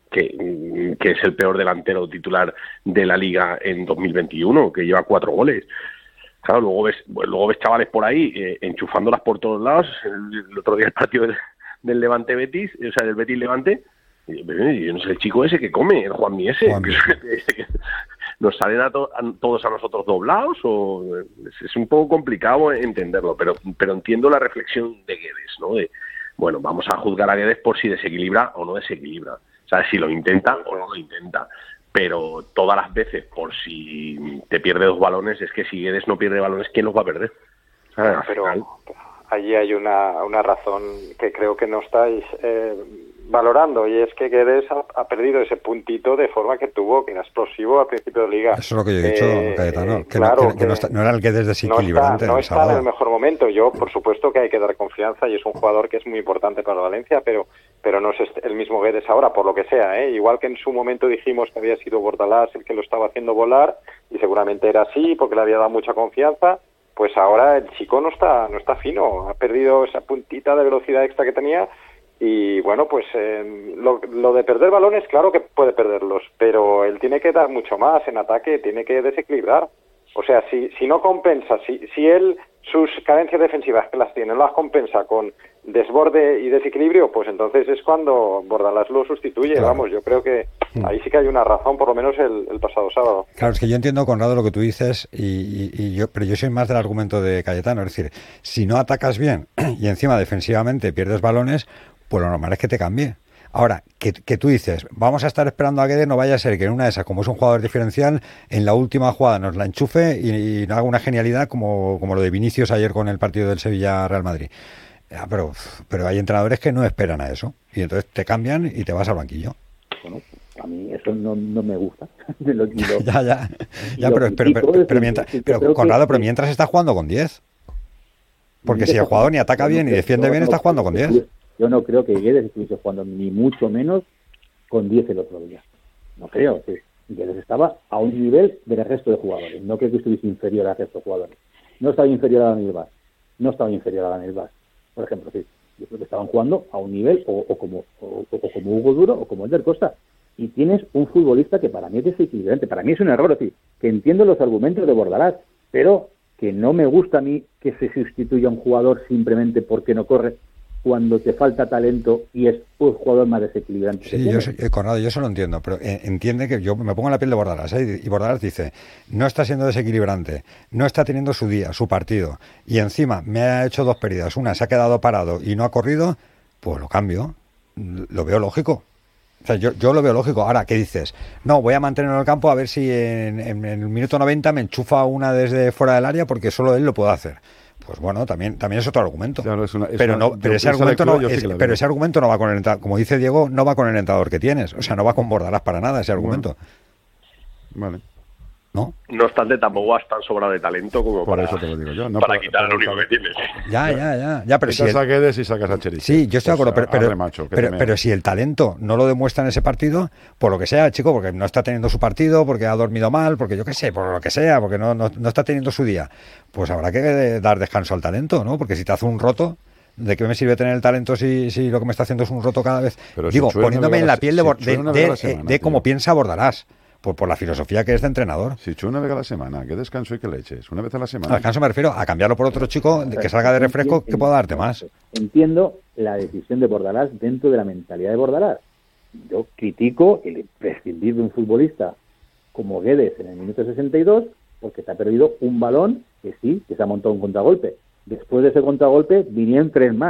que, que es el peor delantero titular de la Liga en dos mil veintiuno, que lleva cuatro goles. Claro, luego ves, luego ves chavales por ahí eh, enchufándolas por todos lados. El, el otro día el partido del, del Levante Betis, o sea, del Betis Levante, y, yo no sé, el chico ese que come, el Juanmi ese, Juan que, ese que, ¿nos salen a, to- a todos a nosotros doblados? O es, es un poco complicado entenderlo, pero pero entiendo la reflexión de Guedes, ¿no? De, bueno, vamos a juzgar a Guedes por si desequilibra o no desequilibra. O sea, si lo intenta o no lo intenta. Pero todas las veces, por si te pierde dos balones, es que si Guedes no pierde balones, ¿quién los va a perder? O sea, pero allí hay una, una razón que creo que no estáis... Eh, valorando, y es que Guedes ha, ha perdido ese puntito de forma que tuvo, que era explosivo al principio de Liga. Eso es lo que yo he dicho, eh, Cayetano, que, claro, no, que, que que no, está, no era el Guedes desequilibrante. No está, no está en el mejor momento. Yo, por supuesto que hay que dar confianza y es un jugador que es muy importante para Valencia, pero pero no es el mismo Guedes ahora, por lo que sea, ¿eh? Igual que en su momento dijimos que había sido Bordalás el que lo estaba haciendo volar, y seguramente era así, porque le había dado mucha confianza, pues ahora el chico no está, no está fino, ha perdido esa puntita de velocidad extra que tenía. Y bueno, pues eh, lo, lo de perder balones, claro que puede perderlos, pero él tiene que dar mucho más en ataque, tiene que desequilibrar. O sea, si si no compensa, si si él sus carencias defensivas que las tiene, no las compensa con desborde y desequilibrio, pues entonces es cuando Bordalás lo sustituye. Claro. Vamos, yo creo que ahí sí que hay una razón, por lo menos el, el pasado sábado. Claro, es que yo entiendo, Conrado, lo que tú dices, y, y, y yo, pero yo soy más del argumento de Cayetano. Es decir, si no atacas bien y encima defensivamente pierdes balones, pues lo normal es que te cambie. Ahora, que, que tú dices, vamos a estar esperando a Guedes, no vaya a ser que en una de esas, como es un jugador diferencial, en la última jugada nos la enchufe y, y no haga una genialidad como, como lo de Vinicius ayer con el partido del Sevilla-Real Madrid. Ya, pero, pero hay entrenadores que no esperan a eso, y entonces te cambian y te vas al banquillo. Bueno, a mí eso no, no me gusta. lo, lo, ya, ya, ya pero, pero, pero, pero, pero, mientras, pero Conrado, pero mientras estás jugando con diez. Porque si el jugador ni ataca bien ni defiende bien, está jugando con diez. Yo no creo que Guedes estuviese jugando ni mucho menos con diez el otro día. No creo. Que Guedes estaba a un nivel del resto de jugadores. No creo que estuviese inferior al resto de jugadores. No estaba inferior a Daniel Vaz. No estaba inferior a Daniel Vaz. Por ejemplo, sí. Yo creo que estaban jugando a un nivel o, o, como, o, o como Hugo Duro o como Elder Costa. Y tienes un futbolista que para mí es desequilibrante. Para mí es un error. Es decir, que entiendo los argumentos de Bordalás, pero que no me gusta a mí que se sustituya a un jugador simplemente porque no corre, cuando te falta talento y es un jugador más desequilibrante. Sí, yo, soy, Conrado, yo eso lo entiendo, pero eh, entiende que yo me pongo en la piel de Bordalás, ¿eh? Y Bordalás dice, no está siendo desequilibrante, no está teniendo su día, su partido, y encima me ha hecho dos pérdidas, una se ha quedado parado y no ha corrido, pues lo cambio, lo veo lógico. O sea, yo, yo lo veo lógico. Ahora, ¿qué dices? No, voy a mantenerlo en el campo a ver si en, en, en el minuto noventa me enchufa una desde fuera del área porque solo él lo puede hacer. Pues bueno, también también es otro argumento. Claro, es una, es pero no, una, pero ese argumento no, es, sí pero ese argumento no va con el entrenador, como dice Diego, no va con el entrenador que tienes, o sea, no va con Bordalás para nada ese argumento. Vale. ¿No? No obstante, tampoco vas tan sobrado de talento como por para, eso te lo digo yo. No para para, quitar para lo único que tienes. Ya, ya, ya. ya pero si el, a Guedes y sacas a Cheriche. Sí, yo estoy pues de acuerdo, pero, pero, remacho, pero, pero si el talento no lo demuestra en ese partido, por lo que sea, chico, porque no está teniendo su partido, porque ha dormido mal, porque yo qué sé, por lo que sea, porque no, no, no está teniendo su día, pues habrá que dar descanso al talento, ¿no? Porque si te hace un roto, ¿de qué me sirve tener el talento si, si lo que me está haciendo es un roto cada vez? Pero Digo, si poniéndome en la piel de, si de, de, de, semana, de cómo piensa Bordalás. Por, por la filosofía que es de entrenador. Si tú una vez a la semana, ¿qué descanso y qué leches? Una vez a la semana. A descanso me refiero a cambiarlo por otro chico que salga de refresco que pueda darte más. Entiendo la decisión de Bordalás dentro de la mentalidad de Bordalás. Yo critico el prescindir de un futbolista como Guedes en el minuto sesenta y dos porque te ha perdido un balón que sí, que se ha montado un contragolpe. Después de ese contragolpe vinieron tres más.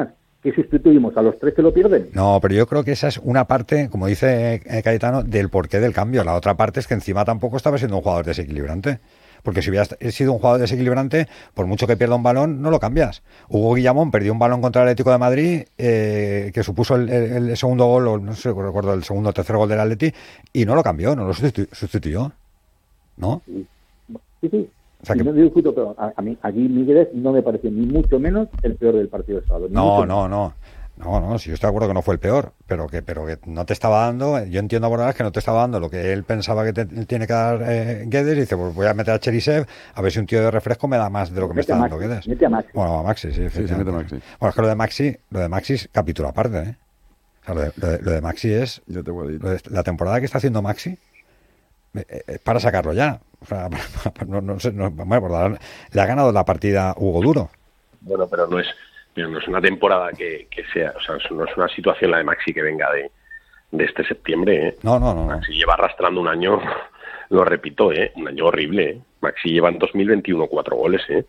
¿qué sustituimos? ¿A los tres que lo pierden? No, pero yo creo que esa es una parte, como dice eh, Cayetano, del porqué del cambio. La otra parte es que encima tampoco estaba siendo un jugador desequilibrante. Porque si hubiera sido un jugador desequilibrante, por mucho que pierda un balón, no lo cambias. Hugo Guillamón perdió un balón contra el Atlético de Madrid, eh, que supuso el, el, el segundo gol, o no sé, recuerdo, el segundo o tercer gol del Atleti, y no lo cambió, no lo sustitu- sustituyó. ¿No? Sí, sí. sí. O sea y que... no discuto, pero a, a mí, aquí Miguel no me pareció ni mucho menos el peor del partido de sábado. No, no, no. No, no, si yo estoy de acuerdo que no fue el peor, pero que pero que no te estaba dando, yo entiendo a Bordalás que no te estaba dando lo que él pensaba que te, tiene que dar eh, Guedes, y dice, pues voy a meter a Cherisev, a ver si un tío de refresco me da más de lo que mete me está Maxi, dando Guedes. Mete a Maxi. Bueno, a Maxi, sí, Sí, se mete a Maxi. Bueno, es que lo de Maxi, lo de Maxi es capítulo aparte, ¿eh? O sea, lo de, lo de, lo de Maxi es, Yo te voy a decir. lo de, la temporada que está haciendo Maxi, eh, eh, para sacarlo ya. O sea, no, no sé, no, bueno, Bordalás le ha ganado la partida Hugo Duro. Bueno, pero no es... Pero no es una temporada que, que sea, o sea, no es una situación la de Maxi que venga de, de este septiembre, ¿eh? No, no, no. Maxi lleva arrastrando un año, lo repito, ¿eh? Un año horrible, ¿eh? Maxi lleva en dos mil veintiuno cuatro goles, ¿eh?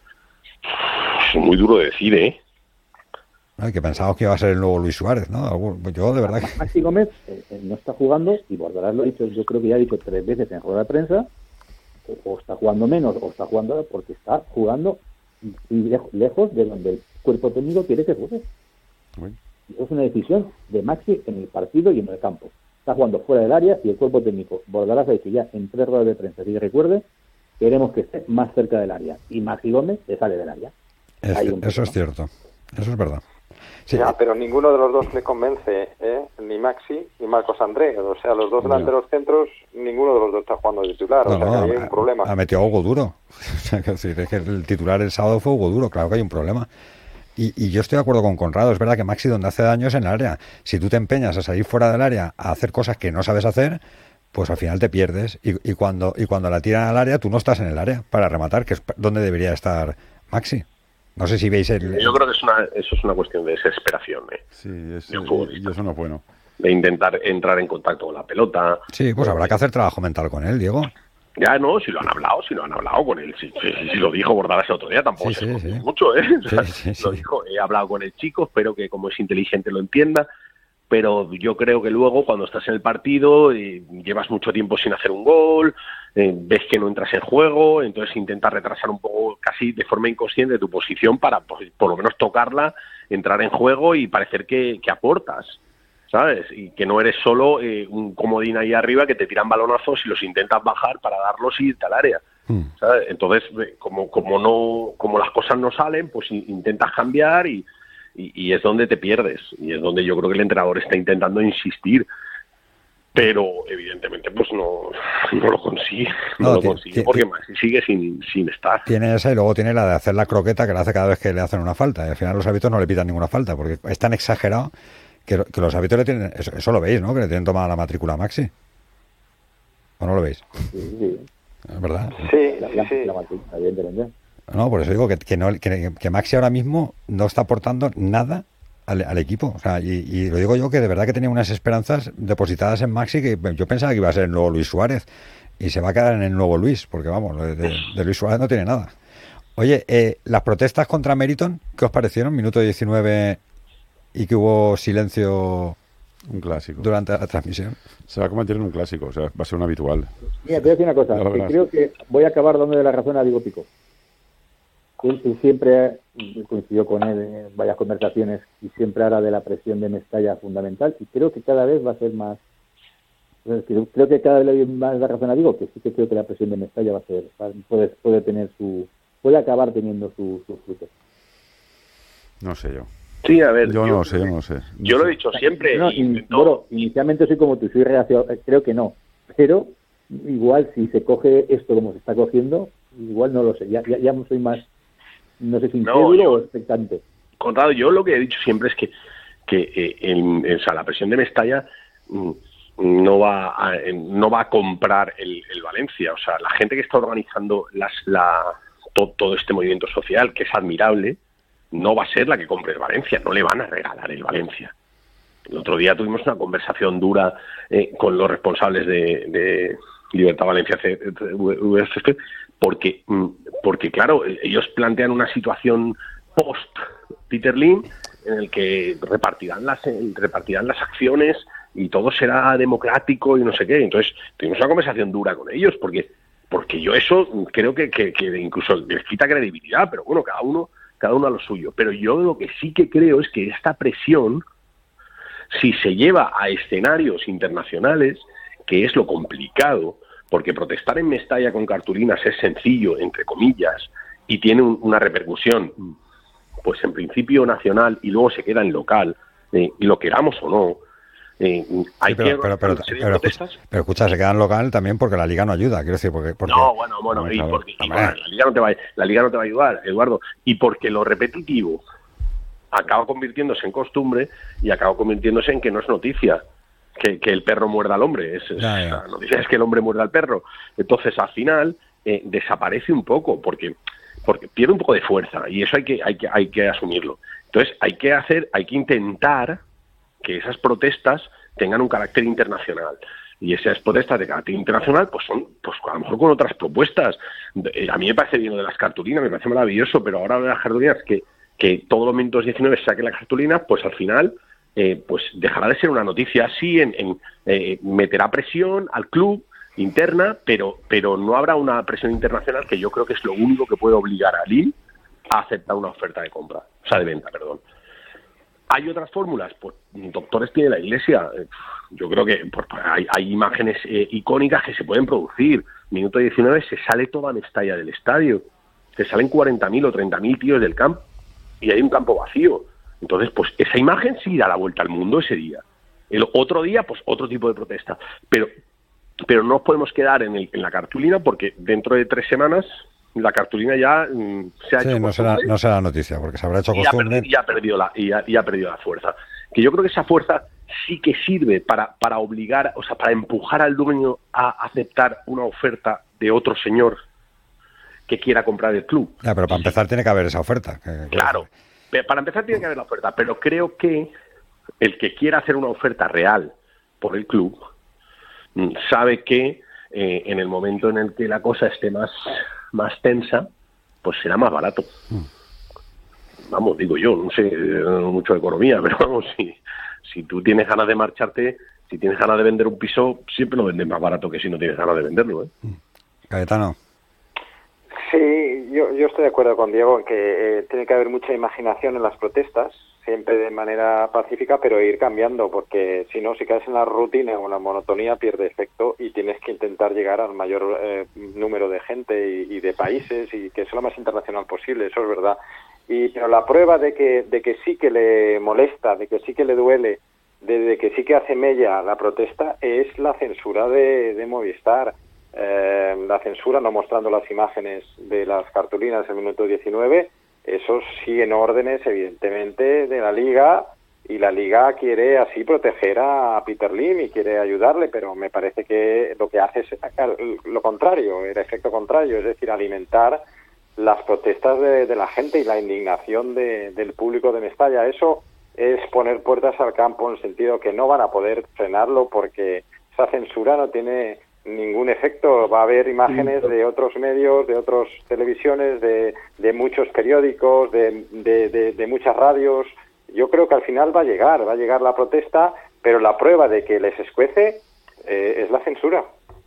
Es muy duro de decir, ¿eh? Ay, que pensábamos que iba a ser el nuevo Luis Suárez, ¿no? Yo, de verdad que... Maxi Gómez eh, eh, no está jugando, y Bordalás lo ha dicho, yo creo que ya ha dicho tres veces en rueda de prensa, o, o está jugando menos, o está jugando ahora, porque está jugando lejos, lejos de donde el cuerpo técnico quiere que juegue. Bueno. Eso es una decisión de Maxi en el partido y en el campo. Está jugando fuera del área y el cuerpo técnico, Bordalás ha dicho ya en tres ruedas de prensa, si recuerde, queremos que esté más cerca del área. Y Maxi Gómez se sale del área. Es, Hay un eso es cierto. Eso es verdad. Sí. Ya, pero ninguno de los dos me convence, ¿eh? Ni Maxi ni Marcos André. O sea, los dos delanteros centros, ninguno de los dos está jugando de titular. No, o sea, no, que hay un problema. Ha metido a Hugo Duro. O sea, que, decir, es que el titular el sábado fue Hugo Duro. Claro que hay un problema. Y, y yo estoy de acuerdo con Conrado. Es verdad que Maxi donde hace daño es en el área. Si tú te empeñas a salir fuera del área a hacer cosas que no sabes hacer, pues al final te pierdes. Y, y cuando y cuando la tiran al área, tú no estás en el área para rematar, que es donde debería estar Maxi. No sé si veis el... Yo creo que es una, eso es una cuestión de desesperación, ¿eh? Sí, es, y eso no es bueno. De intentar entrar en contacto con la pelota. Sí, pues habrá que hacer trabajo mental con él, Diego. Ya no, si lo han hablado, si lo han hablado con él. Si, si, si lo dijo Bordalás el otro día, tampoco sí, se sí, sí. mucho, ¿eh? O sea, sí, sí, lo sí. dijo, he hablado con el chico, espero que como es inteligente lo entienda, pero yo creo que luego cuando estás en el partido eh, llevas mucho tiempo sin hacer un gol, eh, ves que no entras en juego, entonces intentas retrasar un poco casi de forma inconsciente tu posición para pues, por lo menos tocarla, entrar en juego y parecer que, que aportas, ¿sabes? Y que no eres solo eh, un comodín ahí arriba que te tiran balonazos y los intentas bajar para darlos y irte al área. Hmm. ¿Sabes? Entonces, como como no como las cosas no salen, pues intentas cambiar y, y, y es donde te pierdes. Y es donde yo creo que el entrenador está intentando insistir. Pero, evidentemente, pues no, no lo consigue. No, No, lo ti- consigue ti- porque ti- Maxi sigue sin, sin estar. Tiene esa y luego tiene la de hacer la croqueta que la hace cada vez que le hacen una falta. Y al final los árbitros no le pitan ninguna falta porque es tan exagerado que, que los árbitros le tienen... Eso, eso lo veis, ¿no? Que le tienen tomada la matrícula a Maxi. ¿O no lo veis? Sí, sí. Es verdad. Sí, La, sí, la, sí. la matrícula, evidentemente. No, por eso digo que, que, no, que, que Maxi ahora mismo no está aportando nada al, al equipo. O sea, y, y lo digo yo que de verdad que tenía unas esperanzas depositadas en Maxi que yo pensaba que iba a ser el nuevo Luis Suárez y se va a quedar en el nuevo Luis, porque vamos, de, de, de Luis Suárez no tiene nada. Oye, eh, las protestas contra Meriton, ¿qué os parecieron? Minuto diecinueve y que hubo silencio un clásico durante la transmisión. Se va a convertir en un clásico, o sea, va a ser un habitual. Mira, te voy a decir una cosa, Ya lo que verás. creo que voy a acabar dándole la razón a Diego Pico. Él, él siempre coincidió con él en varias conversaciones y siempre habla de la presión de Mestalla fundamental y creo que cada vez va a ser más. Creo, creo que cada vez le doy más la razón a Diego, que sí que creo que la presión de Mestalla va a ser, va- puede, puede tener su, puede acabar teniendo su, su fruto. No sé yo. Sí, a ver. Yo no lo sé, yo no lo sé. Yo lo he dicho siempre. No, y in- intento- bueno, inicialmente soy como tú, soy reacción, creo que no, pero igual si se coge esto como se está cogiendo, igual no lo sé, ya, ya, ya soy más, no sé si incrédulo yo- o expectante. Conrado, yo lo que he dicho siempre es que, que eh, el- o sea, la presión de Mestalla mm, no va a, eh, no va a comprar el, el Valencia. O sea, la gente que está organizando las, la, to- todo este movimiento social, que es admirable, no va a ser la que compre el Valencia. No le van a regalar el Valencia. El otro día tuvimos una conversación dura eh, con los responsables de, de Libertad Valencia C- V F C, porque, mm, porque claro, ellos plantean una situación post Peter Lim en el que repartirán las repartirán las acciones y todo será democrático y no sé qué. Entonces tuvimos una conversación dura con ellos porque porque yo eso creo que, que, que incluso les quita credibilidad, pero bueno, cada uno cada uno a lo suyo. Pero yo lo que sí que creo es que esta presión, si se lleva a escenarios internacionales, que es lo complicado, porque protestar en Mestalla con cartulinas es sencillo, entre comillas, y tiene un, una repercusión, pues en principio nacional y luego se queda en local, eh, y lo queramos o no. Eh, hay sí, pero, que pero, pero, pero, escucha, pero escucha, se queda en local también porque la Liga no ayuda, quiero decir, porque... porque no, bueno, bueno, no, y porque, y bueno, la, Liga no te va, la Liga no te va a ayudar, Eduardo, y porque lo repetitivo acaba convirtiéndose en costumbre y acaba convirtiéndose en que no es noticia que, que el perro muerda al hombre, es, es, ya, ya. La noticia es que el hombre muerda al perro. Entonces, al final, eh, desaparece un poco, porque porque pierde un poco de fuerza, y eso hay que hay que hay que asumirlo. Entonces, hay que hacer, hay que intentar que esas protestas tengan un carácter internacional. Y esas protestas de carácter internacional, pues son, pues a lo mejor con otras propuestas. A mí me parece bien lo de las cartulinas, me parece maravilloso, pero ahora lo de las cartulinas, que, que todos los minutos diecinueve saquen las cartulinas, pues al final, eh, pues dejará de ser una noticia así, en, en eh, meterá presión al club interna, pero, pero no habrá una presión internacional, que yo creo que es lo único que puede obligar a Lille a aceptar una oferta de compra, o sea, de venta, perdón. ¿Hay otras fórmulas? Pues doctores tiene la Iglesia. Yo creo que pues, hay, hay imágenes eh, icónicas que se pueden producir. Minuto diecinueve se sale toda Mestalla del estadio. Se salen cuarenta mil o treinta mil tíos del campo y hay un campo vacío. Entonces, pues esa imagen sí da la vuelta al mundo ese día. El otro día, pues otro tipo de protesta. Pero pero no nos podemos quedar en, el, en la cartulina, porque dentro de tres semanas la cartulina ya mm, se ha sí, hecho no será, no será noticia, porque se habrá hecho y costumbre. Ha perdido, y, ha perdido la, y, ha, y ha perdido la fuerza. Que yo creo que esa fuerza sí que sirve para, para obligar, o sea, para empujar al dueño a aceptar una oferta de otro señor que quiera comprar el club. Ya, pero para empezar tiene que haber esa oferta. Que, claro, que... para empezar tiene que haber la oferta, pero creo que el que quiera hacer una oferta real por el club sabe que eh, en el momento en el que la cosa esté más, más tensa, pues será más barato. Mm. Vamos, digo yo, no sé mucho de economía, pero vamos, si, si tú tienes ganas de marcharte, si tienes ganas de vender un piso, siempre lo vendes más barato que si no tienes ganas de venderlo, ¿eh? Cayetano. Sí, yo, yo estoy de acuerdo con Diego en que eh, tiene que haber mucha imaginación en las protestas, siempre de manera pacífica, pero ir cambiando, porque si no, si caes en la rutina o en la monotonía, pierde efecto y tienes que intentar llegar al mayor eh, número de gente y, y de países y que sea lo más internacional posible, eso es verdad. Y pero la prueba de que de que sí que le molesta, de que sí que le duele, de, de que sí que hace mella la protesta, es la censura de, de Movistar. Eh, la censura, no mostrando las imágenes de las cartulinas en el minuto diecinueve, eso siguen órdenes, evidentemente, de la Liga, y la Liga quiere así proteger a Peter Lim y quiere ayudarle, pero me parece que lo que hace es lo contrario, el efecto contrario, es decir, alimentar las protestas de, de la gente y la indignación de, del público de Mestalla. Eso es poner puertas al campo en el sentido que no van a poder frenarlo porque esa censura no tiene ningún efecto. Va a haber imágenes de otros medios, de otras televisiones, de, de muchos periódicos, de, de, de, de muchas radios. Yo creo que al final va a llegar, va a llegar la protesta, pero la prueba de que les escuece eh, es la censura.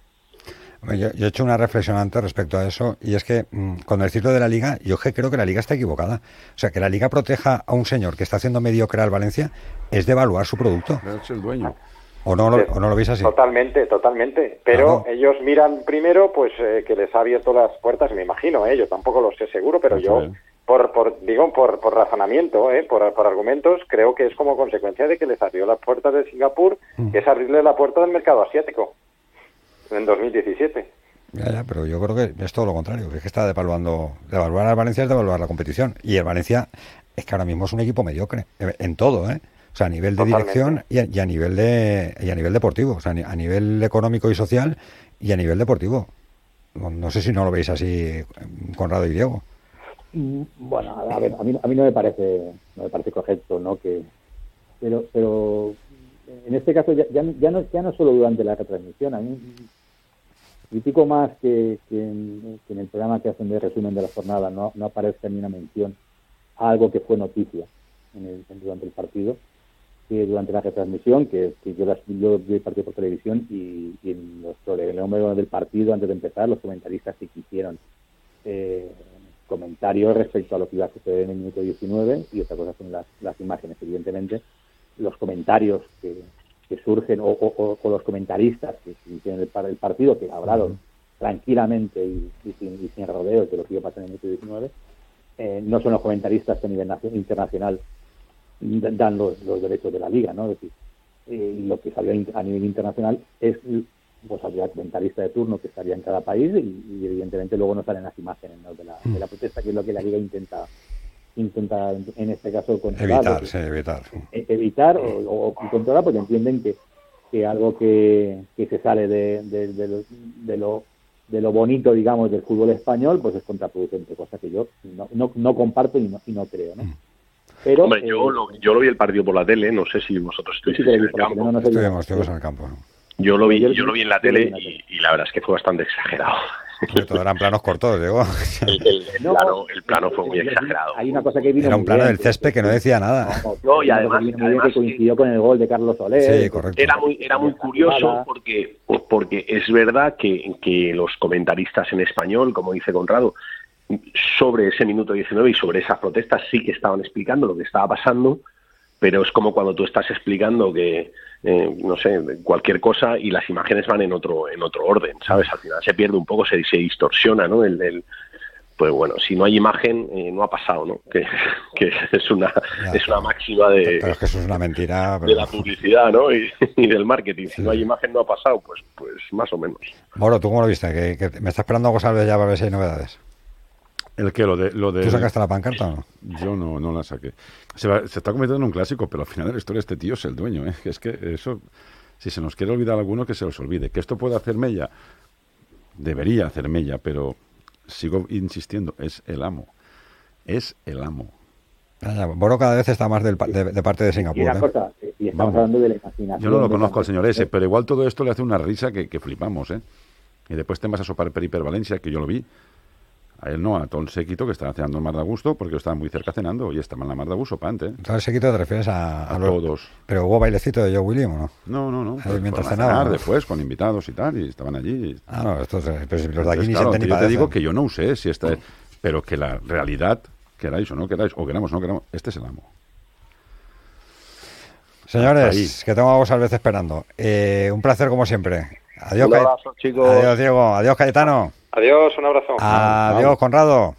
Yo, yo he hecho una reflexión antes respecto a eso, y es que mmm, con el ciclo de la Liga, yo creo que la Liga está equivocada. O sea, que la Liga proteja a un señor que está haciendo mediocre al Valencia es devaluar su producto. Es el dueño. ¿O no, lo, ¿O no lo veis así? Totalmente, totalmente. Pero claro, ellos miran primero pues eh, que les ha abierto las puertas, me imagino, ¿eh? Yo tampoco lo sé seguro, pero yo, por, por digo, por, por razonamiento, ¿eh? por, por argumentos, creo que es como consecuencia de que les abrió las puertas de Singapur, mm. que es abrirle la puerta del mercado asiático en dos mil diecisiete. Ya, ya, pero yo creo que es todo lo contrario, que es que está devaluando, devaluar al Valencia es devaluar la competición. Y el Valencia es que ahora mismo es un equipo mediocre, en todo, ¿eh? O sea, a nivel de Totalmente. dirección y a, y a nivel de y a nivel deportivo, o sea, a nivel económico y social y a nivel deportivo. No, no sé si no lo veis así, Conrado y Diego. Bueno, a ver, a mí, a mí no me parece no me parece correcto, ¿no? Que pero pero en este caso ya, ya, ya no ya no solo durante la retransmisión, a mí critico más que, que, en, que en el programa que hacen de resumen de la jornada no, no aparezca ni una mención a algo que fue noticia. en el, en, durante el partido, que durante la retransmisión, que, que yo, las, yo vi el partido por televisión y, y en, los, en el nombre del partido, antes de empezar, los comentaristas sí que hicieron eh, comentarios respecto a lo que iba a suceder en el minuto diecinueve, y otra cosa son las, las imágenes. Evidentemente, los comentarios que, que surgen, o, o, o los comentaristas que hicieron el, el partido, que hablaron tranquilamente y, y, sin, y sin rodeos de lo que iba a pasar en el minuto diecinueve, eh, no son los comentaristas que a nivel nacional, internacional dan los, los derechos de la liga, ¿no? Es decir, eh, lo que salió a nivel internacional es, pues habría comentarista de turno que estaría en cada país, y, y evidentemente luego no salen las imágenes, ¿no?, de la, de la protesta, que es lo que la liga intenta intenta en este caso controlar, evitar, sí, evitar evitar o, o controlar, porque entienden que, que algo que, que se sale de, de, de, lo, de lo de lo bonito, digamos, del fútbol español, pues es contraproducente, cosa que yo no, no, no comparto y no, y no creo, ¿no? Pero, Hombre, yo, eh, lo, yo lo vi el partido por la tele, no sé si vosotros estuvisteis sí, en el campo. No, no estuvimos, estuvimos en el campo, ¿no? Yo lo vi, yo lo vi en la tele y, y la verdad es que fue bastante exagerado. Todo eran planos cortos, digo. El, el, el, no, plano, el plano fue muy exagerado. Hay una cosa que vino Era un plano bien, del césped que no decía nada. No, no, y además, que, además que coincidió con el gol de Carlos Soler. Sí, correcto. Era muy, era muy curioso porque, porque es verdad que, que los comentaristas en español, como dice Conrado, sobre ese minuto diecinueve y sobre esas protestas sí que estaban explicando lo que estaba pasando, pero es como cuando tú estás explicando que, eh, no sé, cualquier cosa y las imágenes van en otro en otro orden, ¿sabes? Al final se pierde un poco, se, se distorsiona, ¿no? El, el, pues bueno, si no hay imagen, eh, no ha pasado, ¿no? Que, que es una ya, es una máxima de... Pero es que eso es una mentira. Pero... de la publicidad, ¿no? Y, y del marketing. Si sí. no hay imagen, no ha pasado, pues pues más o menos. Moro, ¿tú cómo lo viste? Que, que me está esperando algo, salve ya para ver si hay novedades. ¿El qué? Lo de, lo de... ¿Tú sacaste la pancarta o no? Yo no, no la saqué. Se, va, se está convirtiendo en un clásico, pero al final de la historia este tío es el dueño, ¿eh? Es que eso, si se nos quiere olvidar alguno, que se los olvide. Que esto puede hacer mella, debería hacer mella, pero sigo insistiendo, es el amo. Es el amo. Boro cada vez está más del, de, de parte de Singapur. Y, ¿eh? corta, y estamos Vamos. hablando de la imaginación. Yo no lo conozco al señor ese, pero igual todo esto le hace una risa que, que flipamos, ¿eh? Y después te vas a sopar Periper Valencia, que yo lo vi. A él no, a todo el séquito que estaba cenando en Mar de Gusto, porque estaba muy cerca cenando y estaba en la Mar de Gusto, pante. ¿eh? ¿Todo el séquito te refieres a, a, a los... todos? ¿Pero hubo bailecito de Joe William o no? No, no, no. Pues mientras cenaban. ¿no? Después, con invitados y tal, y estaban allí. Y... Ah, no, estos, pero si los de aquí ni claro, sienten ni yo padecen. te digo que yo no usé, si esta, pero que la realidad, queráis o no queráis, o queramos o no queramos, este es el amo. Señores, que tengo a vos a veces esperando. Eh, un placer como siempre. Adiós, un abrazo, Cay... chicos. Adiós, Diego. Adiós, Cayetano. Adiós, un abrazo. Adiós, Conrado.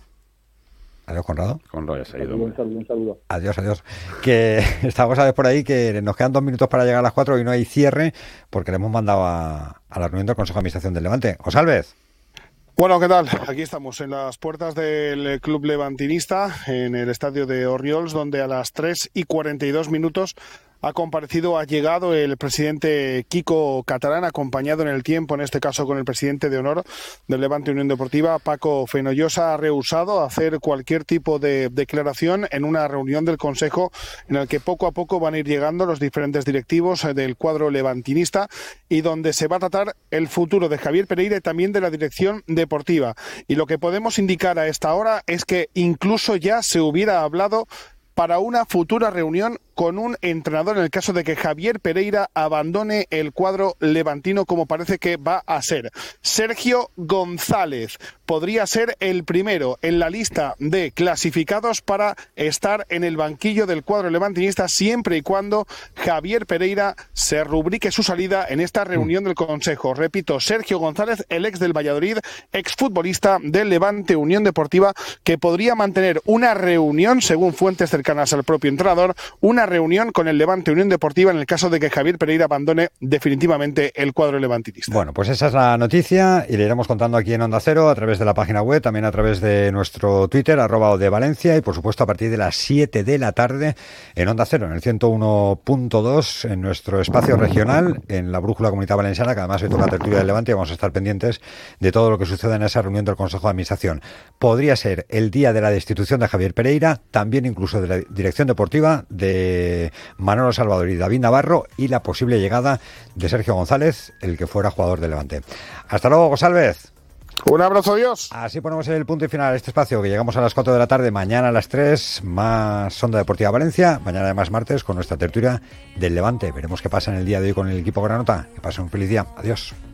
Adiós, Conrado. Conrado ya se ha ido. Un saludo, un saludo. Adiós, adiós. Que estamos a ver por ahí que nos quedan dos minutos para llegar a las cuatro y no hay cierre porque le hemos mandado a, a la reunión del Consejo de Administración del Levante. Osalvez. Bueno, ¿qué tal? Aquí estamos en las puertas del Club Levantinista, en el estadio de Orriols, donde a las tres y cuarenta y dos minutos ha comparecido, ha llegado el presidente Quico Catalán, acompañado en el tiempo, en este caso con el presidente de honor del Levante Unión Deportiva, Paco Fenollosa. Ha rehusado hacer cualquier tipo de declaración en una reunión del Consejo en el que poco a poco van a ir llegando los diferentes directivos del cuadro levantinista y donde se va a tratar el futuro de Javier Pereira y también de la dirección deportiva. Y lo que podemos indicar a esta hora es que incluso ya se hubiera hablado para una futura reunión con un entrenador en el caso de que Javier Pereira abandone el cuadro levantino, como parece que va a ser. Sergio González podría ser el primero en la lista de clasificados para estar en el banquillo del cuadro levantinista siempre y cuando Javier Pereira se rubrique su salida en esta reunión del Consejo. Repito, Sergio González, el ex del Valladolid, exfutbolista del Levante Unión Deportiva, que podría mantener una reunión, según fuentes cercanas al propio entrenador, una reunión con el Levante Unión Deportiva en el caso de que Javier Pereira abandone definitivamente el cuadro levantinista. Bueno, pues esa es la noticia y le iremos contando aquí en Onda Cero a través de la página web, también a través de nuestro Twitter, arroba de Valencia, y por supuesto a partir de las siete de la tarde en Onda Cero, en el ciento uno punto dos, en nuestro espacio regional, en la Brújula Comunitaria Valenciana, que además hoy toca tertulia del Levante y vamos a estar pendientes de todo lo que suceda en esa reunión del Consejo de Administración. Podría ser el día de la destitución de Javier Pereira, también incluso de la dirección deportiva de Manolo Salvador y David Navarro, y la posible llegada de Sergio González, el que fuera jugador de Levante. Hasta luego, González. Un abrazo, Dios. Así ponemos el punto y final a este espacio, que llegamos a las cuatro de la tarde, mañana a las tres, más Onda Deportiva Valencia, mañana además martes con nuestra tertulia del Levante. Veremos qué pasa en el día de hoy con el equipo granota. Que pase un feliz día. Adiós.